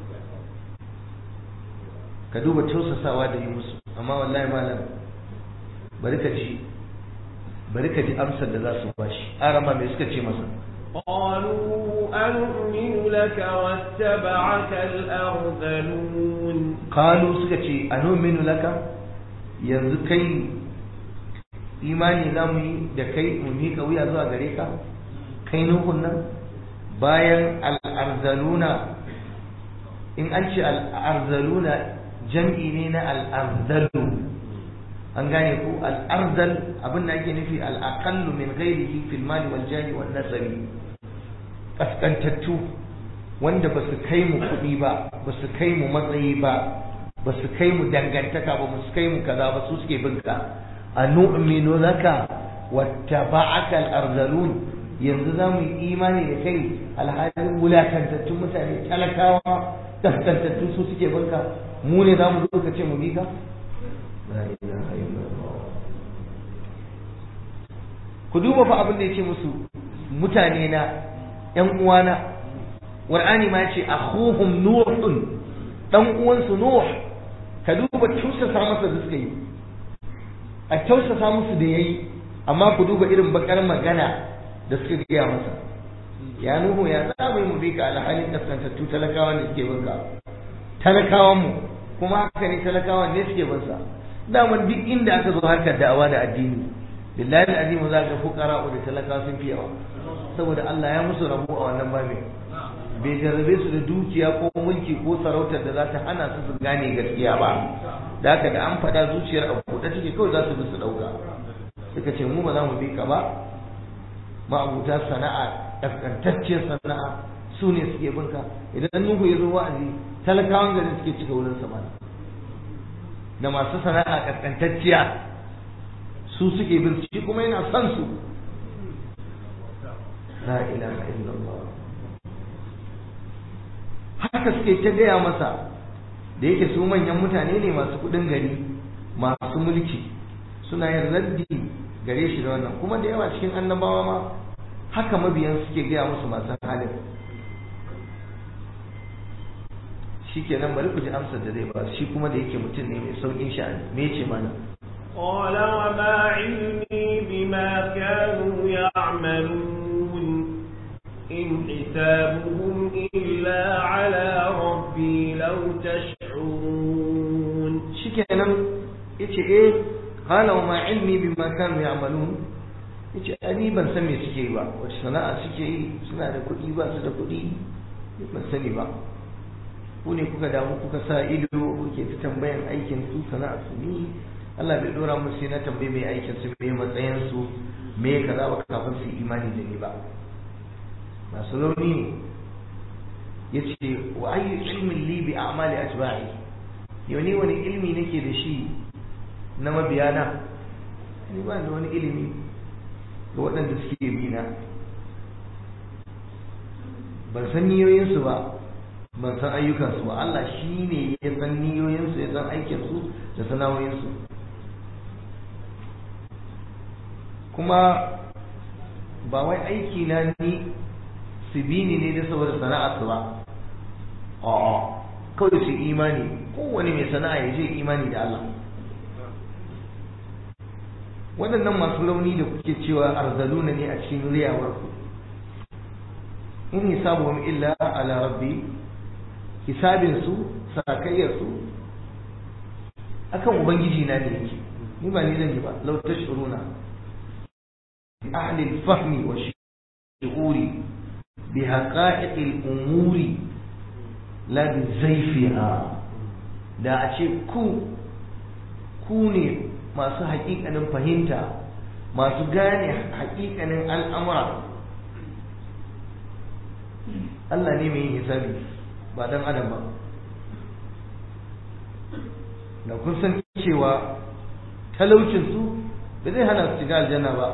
ka duba tausasawa da yi musu amma wallahi malam bari ka ji bari ka ji amsar da za su bashi arama mai suka ce masa قالوا أنؤمن لك واتبعك الأرذلون قالوا suka ce anu'minu laka yanzu kai imani zamu yi da kai mu mika wuya zuwa gare ka kai nuhun nan bayan al-arzaluna in an ce al-arzaluna jam'i ne na al-arzalu an gane ku al-arzal abin da ake nufi al-aqallu min ghairihi fil mali wal jahi wan nasabi kaskantattu wanda ba su kai mu kuɗi ba ba su kai mu matsayi ba ba su kai mu dangantaka ba mu su kai mu kaza ba su suke bin ka anu'minu laka wattaba'aka al-arzalun yanzu za mu yi imani da kai alhalin wulakantattun mutane talakawa kaskantattu su suke bin ka mu ne za mu zo ka ce mu bi ka la ilaha illallah ku duba fa abin da yake musu mutane na ƴan uwana Qur'ani ma yace akhuhum nuhun dan uwansu nuh ka duba tausasa masa da suka yi a tausasa musu da yayi amma ku duba irin bakar magana da suka gaya masa ya nuhu ya zamu mu bi ka alhalin kaskantattu talakawa ne suke binka talakawan mu kuma haka ne talakawan ne suke binsa daman duk inda aka zo harkar da'awa da addini billahi alazim za ka fuqara da talakawa sun fi yawa saboda Allah ya musu rabu a wannan babin bai jarrabe su da dukiya ko mulki ko sarautar da za ta hana su su gane gaskiya ba da haka da an faɗa zuciyar abu da take kawai za su bi su ɗauka suka ce mu ba za mu bi ka ba ma'abuta sana'a ƙasƙantacciyar sana'a su ne suke bin ka idan nuhu ya zo wa'azi talakawan gari suke cika wurin sama da masu sana'a ƙasƙantacciya su suke bin shi kuma yana son su la ilaha illallah haka suke ta gaya masa da yake su manyan mutane ne masu kudin gari masu mulki suna yin raddi gare shi da wannan kuma da yawa cikin annabawa ma haka mabiyan suke gaya musu masu halin shi kenan bari ku ji amsar da zai ba shi kuma da yake mutum ne mai saukin sha'ani me yace mana قال وما علمي بما كانوا يعملون إن حسابهم إلا على ربي لو تشعرون شكرا يتي إيه قال وما علمي بما كانوا يعملون yace ani ban san me suke yi ba wace sana'a suke yi suna da kuɗi ba su da kuɗi ban sani ba ku ne kuka damu kuka sa ido kuke ta tambayan aikin su sana'a su ni Allah bai dora musu sai na tambaye mai aikin su me matsayin su me kaza ba kafin su imani da ni ba masu launi ne yace wa ayyu ilmin li bi a'mali atba'i yau ni wani ilmi nake da shi na mabiyana ni ba da wani ilimi ga waɗanda suke bi na ban san niyoyinsu ba ban san ayyukansu ba Allah shi ne ya san niyoyinsu ya san aikinsu da sana'o'insu kuma ba wai aiki na ni su bi ni ne da saboda sana'arsu ba a'a kawai su imani kowane mai sana'a ya je imani da Allah waɗannan masu rauni da kuke cewa arzaluna ne a cikin riyawarku in hisabuhum illa ala rabbi hisabinsu sakayyarsu akan ubangiji na ne yake ni ba ni zan yi ba law tashuruna bi ahli al-fahmi wa shu'uri bi haqa'iq al-umuri la bi zayfiha da a ce ku ku ne masu haƙiƙanin fahimta masu gane haƙiƙanin al'amura Allah ne mai yin hisabi ba dan adam ba da kun san cewa talaucinsu ba zai hana su shiga aljanna ba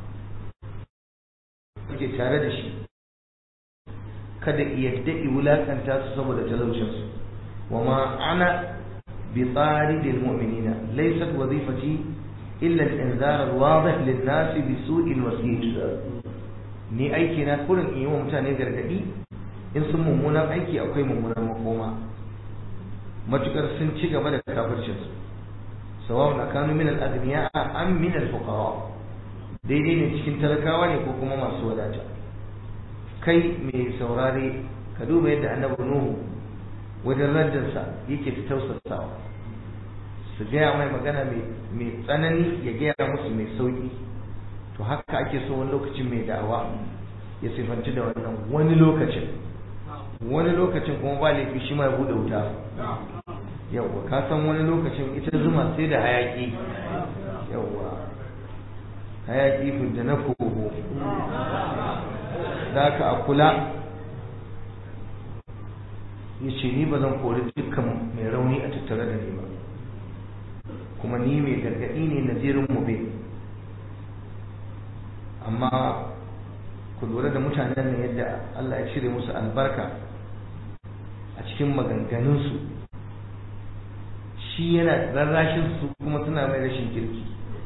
suke tare da shi kada yadda i wulakanta su saboda talaucinsu wa ma ana bi tsaridil mu'minina laysat wazifati illa al-inzar al-wadih lin-nas bi su'il wasit ni aiki na kurin in yi wa mutane gargadi in sun mummunan aiki akwai mummunan makoma matukar sun ci gaba da kafircinsu sawa'un na kanu min al-aghniya am min al-fuqara daidai ne cikin talakawa ne ko kuma masu wadata kai mai saurare ka duba yadda annabi nuhu wajen rajinsa yake ta tausasawa su gaya mai magana mai tsanani ya gaya musu mai sauki to haka ake so wani lokacin mai da'awa ya sifanci da wannan wani lokacin wani lokacin kuma ba laifi shi ma ya bude wuta yawwa ka san wani lokacin ita zuma sai da hayaki yawwa hayaki fudda na kogo da aka a kula ya ce ni ba zan kori dukkan mai rauni a tattare da ni kuma ni mai gargadi ne nazirin mubin. Amma ku lura da mutanen nan yadda Allah ya cire musu albarka a cikin maganganunsu, shi yana rarrashin su kuma suna mai rashin kirki.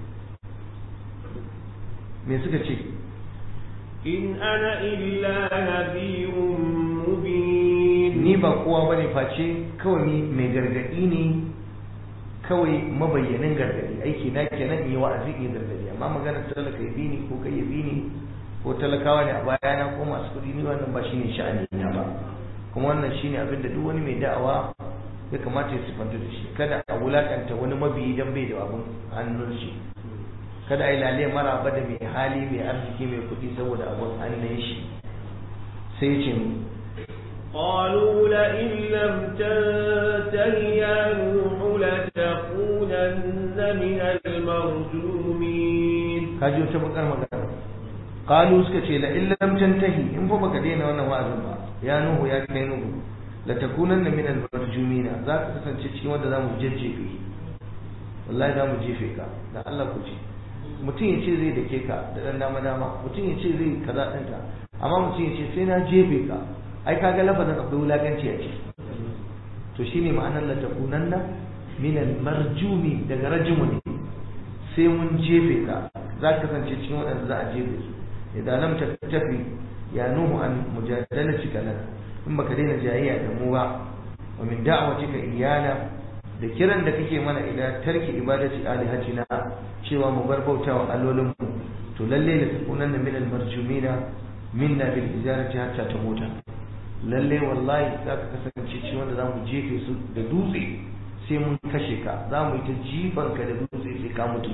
me suka ce? in ana illa nadhirun mubin, ni ba kowa bane face kawai ni mai gargadi ne, kawai mabayyanin gargadi. Aiki na kenan yi wa'azi ne gargadi, amma magana talaka ya bi ni ko kai ya bi ni ko talakawa ne a bayana ko masu kudi, ni wannan ba shine sha'ani na ba. Kuma wannan shine abin da duk wani mai da'awa ya kamata ya sifanta da shi. Kada a wulakanta wani mabiyi dan bai da abun hannun shi, kada a yi lale maraba da mai hali mai arziki mai kudi saboda abun hannun shi. sai ya ce mu قالوا لئن لم تنته يا نوح لتكونن من المرجومين. kaji wata bakar magana. qalu suka ce la in lam tantahi, in fa baka daina wannan wa'azin ba ya nuhu ya kai nuhu, la takunanna min al marjumina, za ka kasance cikin wanda zamu jejjefe. wallahi zamu jefe ka dan Allah ku ce. mutum ya ce zai dake ka da dan dama dama, mutum ya ce zai kaza ɗinka, amma mutum ya ce sai na jefe ka, ai kaga lafazin akwai wulakanci a ciki. to shine ma'anar la takunanna min al marjumi, daga rajmu ne, sai mun jefe ka, za ka kasance cikin waɗanda za a jefe su. idan lam tafi ya nuhu an mujadalatika lana, in baka daina jayayya da mu ba, wa min da'watika iyana, da kiran da kake mana ila tarki ibadati alihatina, cewa mu bar bautawa allolin mu, to lalle la takunanna min al marjumina minna bil ijarati hatta tamuta. lalle wallahi za ka kasance cikin wanda za mu jefe su da dutse sai mun kashe ka, za mu yi ta jifanka da dutse sai ka mutu.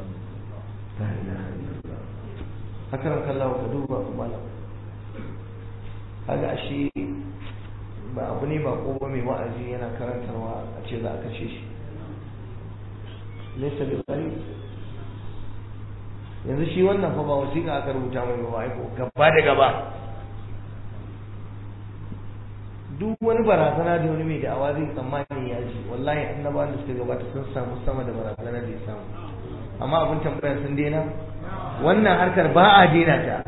haka nan kallawa ka duba kuma malam, kaga ashe ba abu ne ba ko mai wa'azi yana karantarwa a ce za a kashe shi. laysa bi gharib. yanzu shi wannan fa ba wasiƙa aka rubuta mai ba, ai ko gaba da gaba duk wani barazana da wani mai da'awa zai tsammani ya ji, wallahi annabawan da suka gabata sun samu sama da barazana da ya samu. amma abin tambaya sun daina wannan harkar, ba a daina ta,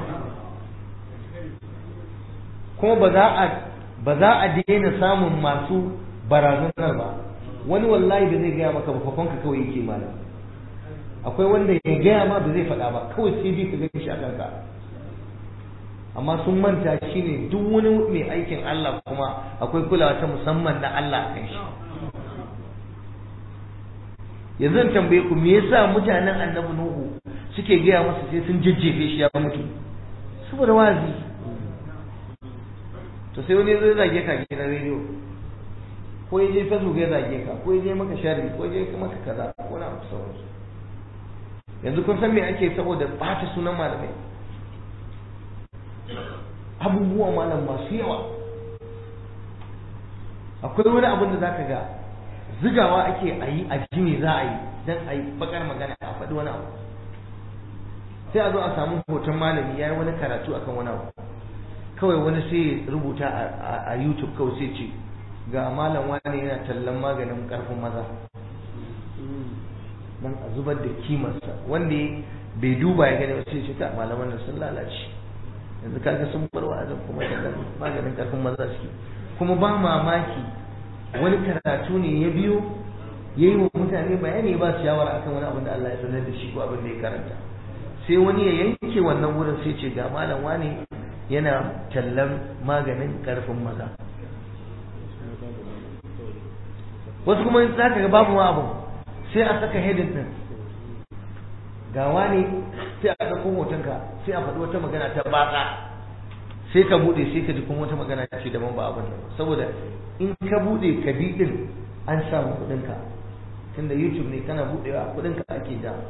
kuma ba za a ba za a daina samun masu barazanar ba. wani wallahi da zai gaya maka ba fakonka kawai yake malam, akwai wanda ya gaya ma ba zai faɗa ba, kawai sai dai ka gani shi a kanka. amma sun manta shi ne duk wani mai aikin Allah kuma akwai kulawa ta musamman na Allah a kan shi. yanzu tambaye ku, me yasa mutanen annabi Nuhu suke gaya masa sai sun jejjefe shi ya mutu? saboda wazi. to sai wani zai zage ka gidan rediyo, ko ya je Facebook ya zage ka, ko ya je maka sharri, ko ya je maka kaza, ko na abu sauransu. yanzu kun san me ake saboda ɓata sunan malamai? abubuwa malam masu yawa. akwai wani abin da zaka ga zigawa ake a yi a jini za a yi dan a yi bakar magana a faɗi wani abu, sai a zo a samu hoton malami ya yi wani karatu akan wani abu, kawai wani sai rubuta a YouTube kawai sai ce ga malam wani yana tallan maganin karfin maza, dan a zubar da kimarsa. wanda bai duba ya gani sai ce ta malaman nan sun lalace, yanzu kaga sun bar wa'azin kuma da maganin karfin maza suke. kuma ba mamaki wani karatu ne ya biyo yayi wa mutane bayani, ba su shawara akan wani abin da Allah ya sanar da shi ko abin da ya karanta, sai wani ya yanke wannan wurin sai ce ga malam wani yana tallan maganin karfin maza. wasu kuma za ka ga babu ma abu, sai a saka heading din ga wani, sai a ɗauko hotonka, sai a faɗi wata magana ta batsa, sai ka buɗe sai ka ji kuma wata magana ce daban ba abin nan. saboda in ka buɗe ka bi ɗin an samu kuɗinka, tunda YouTube ne kana buɗewa kuɗinka ake da,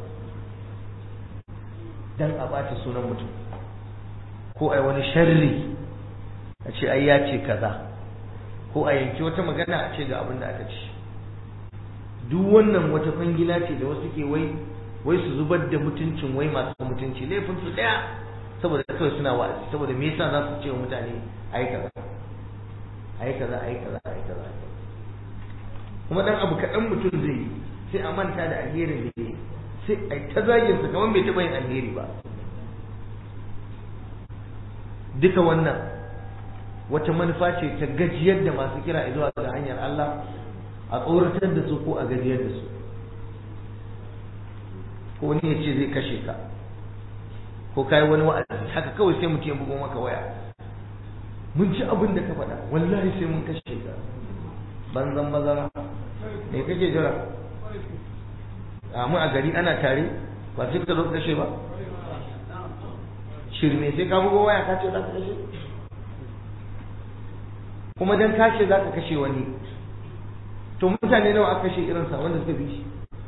dan a ɓata sunan mutum, ko ai wani sharri a ce ai ya ce kaza, ko a yanki wata magana a ce ga abin da aka ce. duk wannan wata kwangila ce da wasu ke wai wai su zubar da mutuncin wai masu mutunci, laifin su daya, saboda kawai suna wa'azi. saboda me yasa za su ce wa mutane ai kaza ai kaza ai kaza ai kaza. kuma dan abu kaɗan mutum zai yi sai a manta da alherin da ya sai a yi ta zagin sa kamar bai taɓa yin alheri ba. Duka wannan wata manufa ce ta gajiyar da masu kira zuwa ga hanyar Allah, a tsoratar da su ko a gajiyar da su. Ko wani ya ce zai kashe ka, ko kai wani wa'azi haka kawai sai mutum ya bugo maka waya, mun ci abin da ka faɗa wallahi sai mun kashe ka. Banzan bazara me kake jira? A mu a gari ana tare ba sai ka zo kashe ba. Shirme sai ka bugo waya ka ce za ka kashe, kuma dan kashe za ka kashe wani. To mutane nawa aka kashe irinsa wanda suka bi shi?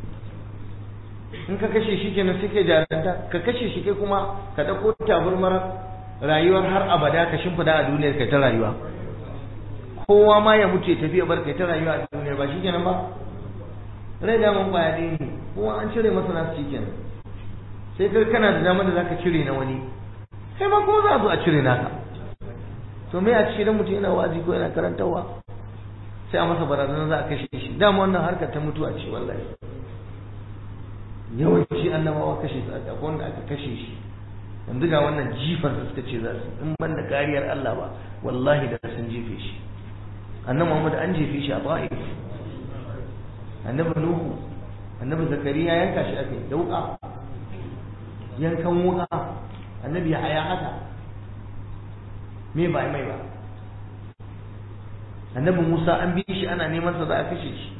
In ka kashe shi kenan sai kai jaranta, ka kashe shi kai kuma ka dauko taburmar rayuwar har abada ka shimfida a duniyar kai ta rayuwa. Kowa ma ya mutu ya tafi ya bar kai ta rayuwa a duniyar, ba shi kenan ba? Rai da mun baya dai ne, kowa an cire masa nasu shi kenan. Sai kai kana da damar da zaka cire na wani, kai ma kuma za a zo a cire naka. To me a cikin mutum yana wazi ko yana karantarwa sai a masa barazana za a kashe shi. Dama wannan harkar ta mutuwa ce wallahi. Yawanci annabawa kashe su aka, wanda aka kashe shi yanzu ga wannan jifar da suka ce za su, in ban da kariyar Allah ba wallahi da sun jefe shi. Annabi Muhammad an jefe shi a Ta'if, annabi Nuhu, annabi Zakariya yanka shi aka yi dauka, yankan wuka, annabi Yahaya haka, me ba mai ba. Annabi Musa an bi shi ana neman sa za a kashe shi,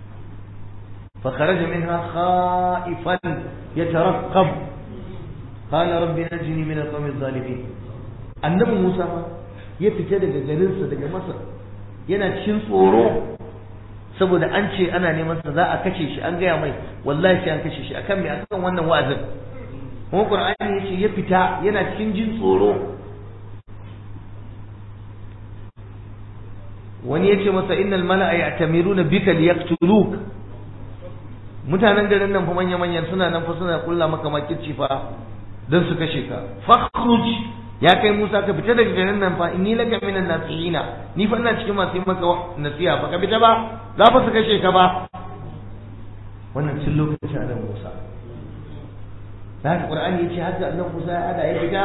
فخرج منها خائفا يترقب قال رب نجني من القوم الظالمين. annabi Musa ya fita daga garinsa daga Masar yana cikin tsoro saboda an ce ana neman sa za a kashe shi, an gaya mai wallahi sai an kashe shi. Akan me? akan wannan wa'azin. Kuma Qur'ani yace ya fita yana cikin jin tsoro. Wani yace masa innal mala'a ya'tamiruna bika liyaqtuluk, mutanen garin nan fa manya-manyan suna nan fa suna kulla maka makirci fa don su kashe ka. Fakhruj, ya kai Musa ka fita daga garin nan fa, inni laka minan nasihina, ni fa ina cikin masu yi maka nasiha, fa ka fita ba, za fa su kashe ka ba. Wannan cin lokacin annabi Musa. Da haka Qur'ani yace haka annabi Musa ya ada ya fita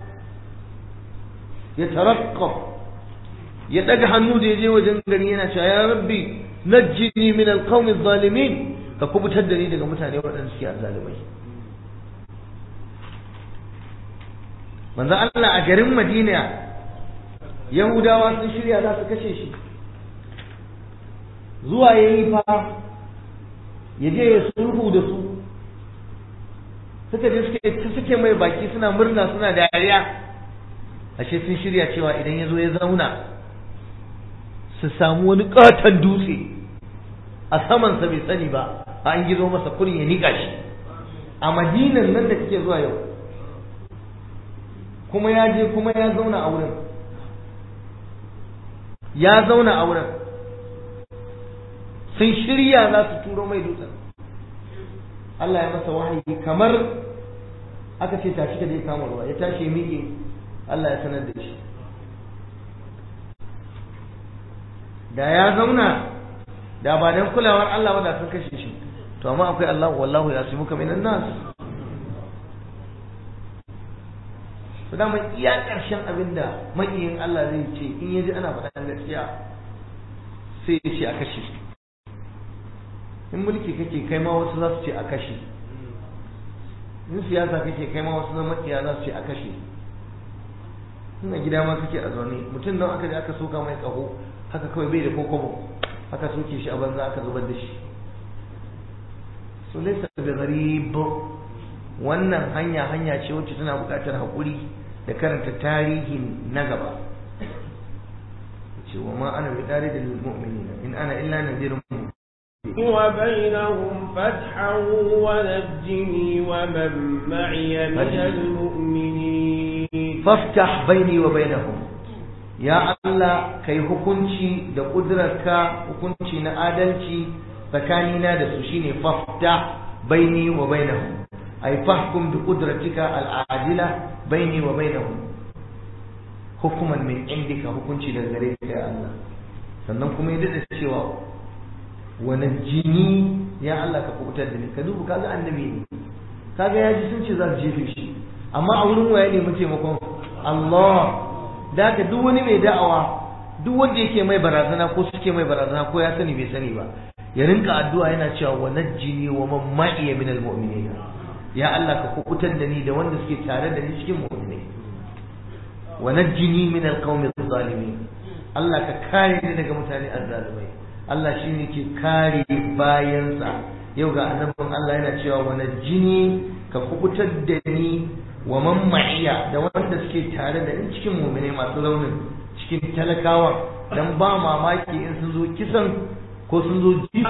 ya taraqqab, ya daga hannu da ya je wajen gari yana cewa ya rabbi najjini min alqawmi adh-dhalimin, ka kubutar da ni daga mutane waɗanda suke azzalimai. manzo Allah a garin Madina Yahudawa sun shirya za su kashe shi, zuwa yayi fa ya je ya sulhu da su, suka je suke suke mai baki suna murna suna dariya, ashe sun shirya cewa idan ya zo ya zauna su samu wani katon dutse a samansa bai sani ba, an gizo masa kurin ya nika shi a Madinan nan da kake zuwa yau. Kuma ya je kuma ya zauna a wurin, ya zauna a wurin, sun shirya za su turo mai dutsen. Allah ya masa wahayi kamar aka ce tashi ka je kama ruwa, ya tashi ya miƙe, Allah ya sanar da shi. Da ya zauna, da ba dan kulawar Allah ba da sun kashe shi. To amma akwai Allah, wallahu yasimuka minan nas. To da mai iya ƙarshen abinda makiyin Allah zai ce in yaji ana faɗan gaskiya sai ya ce a kashe. In mulki kake kai ma wasu za su ce a kashe, in siyasa kake kai ma wasu na makiya za su ce a kashe, in a gida ma kake a zaune mutum don aka je aka soka mai ƙaho haka kawai bai da kokobo aka soke shi a banza aka zubar da shi. So laysa bi gharib, wannan hanya hanya ce wacce tana buƙatar haƙuri da karanta tarihin na gaba. Ce wa ma ana bi daridil mu'minina in ana illa nadhirun وبينهم فتحا ونجني ومن معي من المؤمنين. فافتح بيني وبينهم ya Allah kai hukunci da ƙudurarka, hukunci na adalci tsakanina da su, shine fafta baini wa bainahum, ay fahkum bi qudratika al-adila baini wa bainahum, hukuman min indika, hukunci daga gare ka ya Allah. Sannan kuma ya dada cewa wa najjini ya Allah ka kubutar da ni ka duba kaga annabi ne kaga ya ji sun ce za su jefe shi amma a wurin waye ne mu taimakon Allah da ka duk wani mai da'awa duk wanda yake mai barazana ko suke mai barazana ko ya sani bai sani ba ya rinka addu'a yana cewa wa najjini wa man ma'iya min almu'minin ya Allah ka kubutar da ni da wanda suke tare da ni cikin mu'minai wa najjini min alqawmi adh-dhalimin Allah ka kare ni daga mutane azzalimai Allah shine ke kare bayansa yau ga annabin Allah yana cewa wa najjini ka kubutar da ni wa man ma'iya da wanda suke tare da ni cikin mu'minai masu raunin cikin talakawa dan ba mamaki in sun zo kisan ko sun zo ji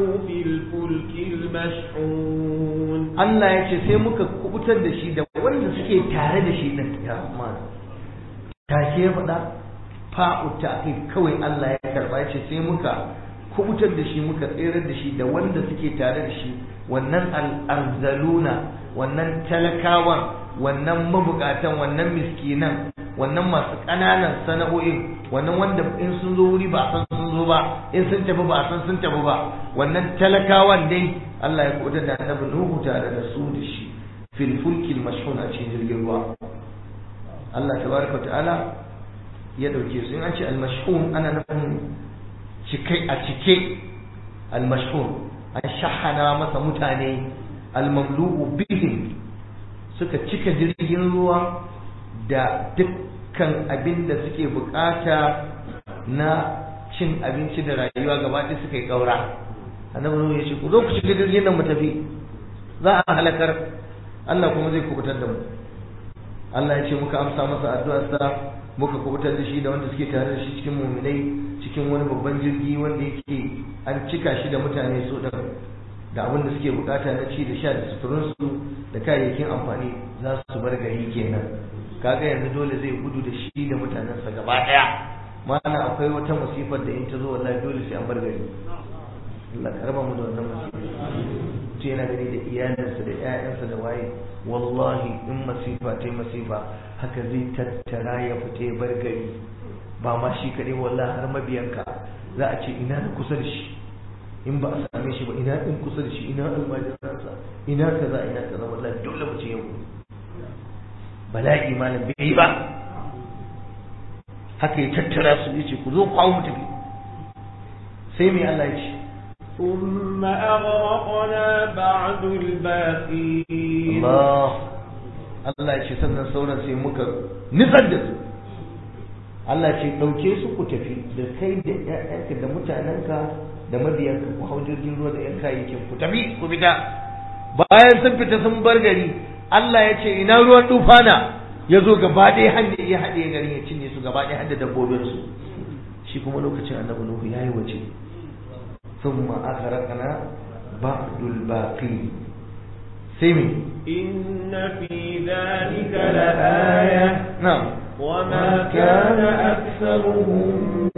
Allah ya ce sai muka kubutar da shi da wanda suke tare da shi din ya Rahman take ya faɗa fa'u ta'kid kawai Allah ya karba ya ce sai muka kubutar da shi muka tsere da shi da wanda suke tare da shi wannan al-arzaluna wannan talakawan wannan mabukatan wannan miskinan wannan masu ƙananan sana'o'in wannan wanda in sun zo wuri ba san sun zo ba in sun tafi ba san sun tafi ba wannan talakawan dai Allah ya kubutar da annabi Nuhu tare da su da shi fil fulkil mashhun a cikin jirgin ruwa Allah tabaraka ta'ala ya dauke su in an ce al mashhun ana nufin cikai a cike al mashhun an shahana masa mutane al mamlu'u bihim suka cika jirgin ruwa da dukkan abin da suke bukata na cin abinci da rayuwa gaba ɗaya suka yi ƙaura annabi ya ce ku zo ku shiga jirgin nan mu tafi za a halakar Allah kuma zai kubutar da mu Allah ya ce muka amsa masa addu'arsa muka kubutar da shi da wanda suke tare da shi cikin mu'minai cikin wani babban jirgi wanda yake an cika shi da mutane su da da abin da suke bukata na ci da sha da suturunsu da kayayyakin amfani za su bar gari kenan kaga yanzu dole zai gudu da shi da mutanensa gaba daya mana akwai wata musifar da in ta zo wallahi dole sai an bar gari Allah karba mu da wannan musifa to yana gani da iyalansa da ƴaƴansa da waye wallahi in masifa ta masifa haka zai tattara ya fita ya bar gari ba ma shi kadai wallahi har mabiyanka za a ce ina da kusa da shi in ba a same shi ba ina din kusa da shi ina almajiransa ina kaza ina kaza wallahi dole mu ce yau bala'i malam bai ba haka ya tattara su yace ku zo kawo mu tafi sai mai Allah ya ce ثم أغرقنا بعد الباقين Allah Allah ya ce sannan sauran sai muka nitsar da su Allah ce dauke su ku tafi da kai da ƴaƴanka da mutanenka da mabiyanka ku hau jirgin ruwa da ƴan kayayyakin ku tafi ku fita bayan sun fita sun bar gari Allah ya ce ina ruwan tufana ya zo gaba ɗaya hande ya haɗe gari ya cinye su gaba ɗaya hande dabbobinsu shi kuma lokacin annabi Nuhu ya yi waje ثم أغرقنا بعد الباقين سمي إن في ذلك لآية نعم وما كان أكثرهم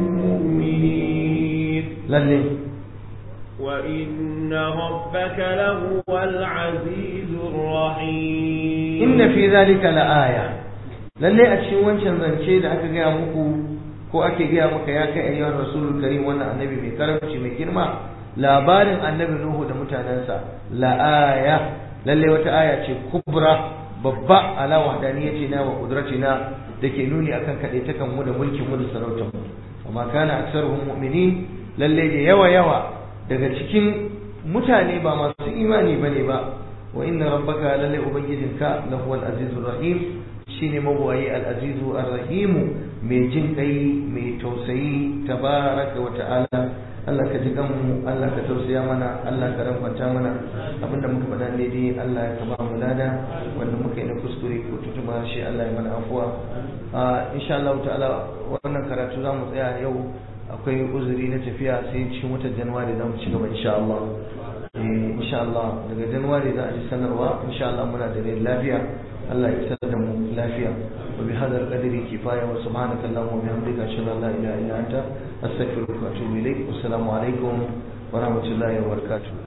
مؤمنين للي وإن ربك لهو العزيز الرحيم إن في ذلك لآية للي أشي وانشان زنشي da aka gaya muku ko ake gaya maka ya kai ayyuhan rasulul karim wannan annabi mai karamci mai girma labarin annabi Nuhu da mutanensa la aya lalle wata aya ce kubra babba ala wahdaniyatina wa qudratina dake nuni akan kadaitakan mu da mulkin mu da sarautar mu amma kana aksaruhum mu'minin lalle da yawa yawa daga cikin mutane ba masu imani bane ba wa inna rabbaka lalle ubangijinka lahuwal azizur rahim shine mabuwayi al-azizu ar-rahim mai jin kai mai tausayi tabaraka wa ta'ala Allah ka ji kanmu Allah ka tausaya mana Allah ka rafanta mana abinda muka faɗa ne dai Allah ya kama mu lada wanda muka yi na kuskure ko tutuma shi Allah ya mana afuwa insha Allah ta'ala wannan karatu zamu tsaya yau akwai uzuri na tafiya sai cikin watan January zamu ci gaba insha Allah insha Allah daga January za a ji sanarwa insha Allah muna da lafiya Allah ya isar da mu lafiya wa bi hadal qadri kifaya wa subhanaka allahumma wa bihamdika ashhadu an la ilaha illa anta astaghfiruka wa atubu ilaik assalamu alaikum wa rahmatullahi wa barakatuh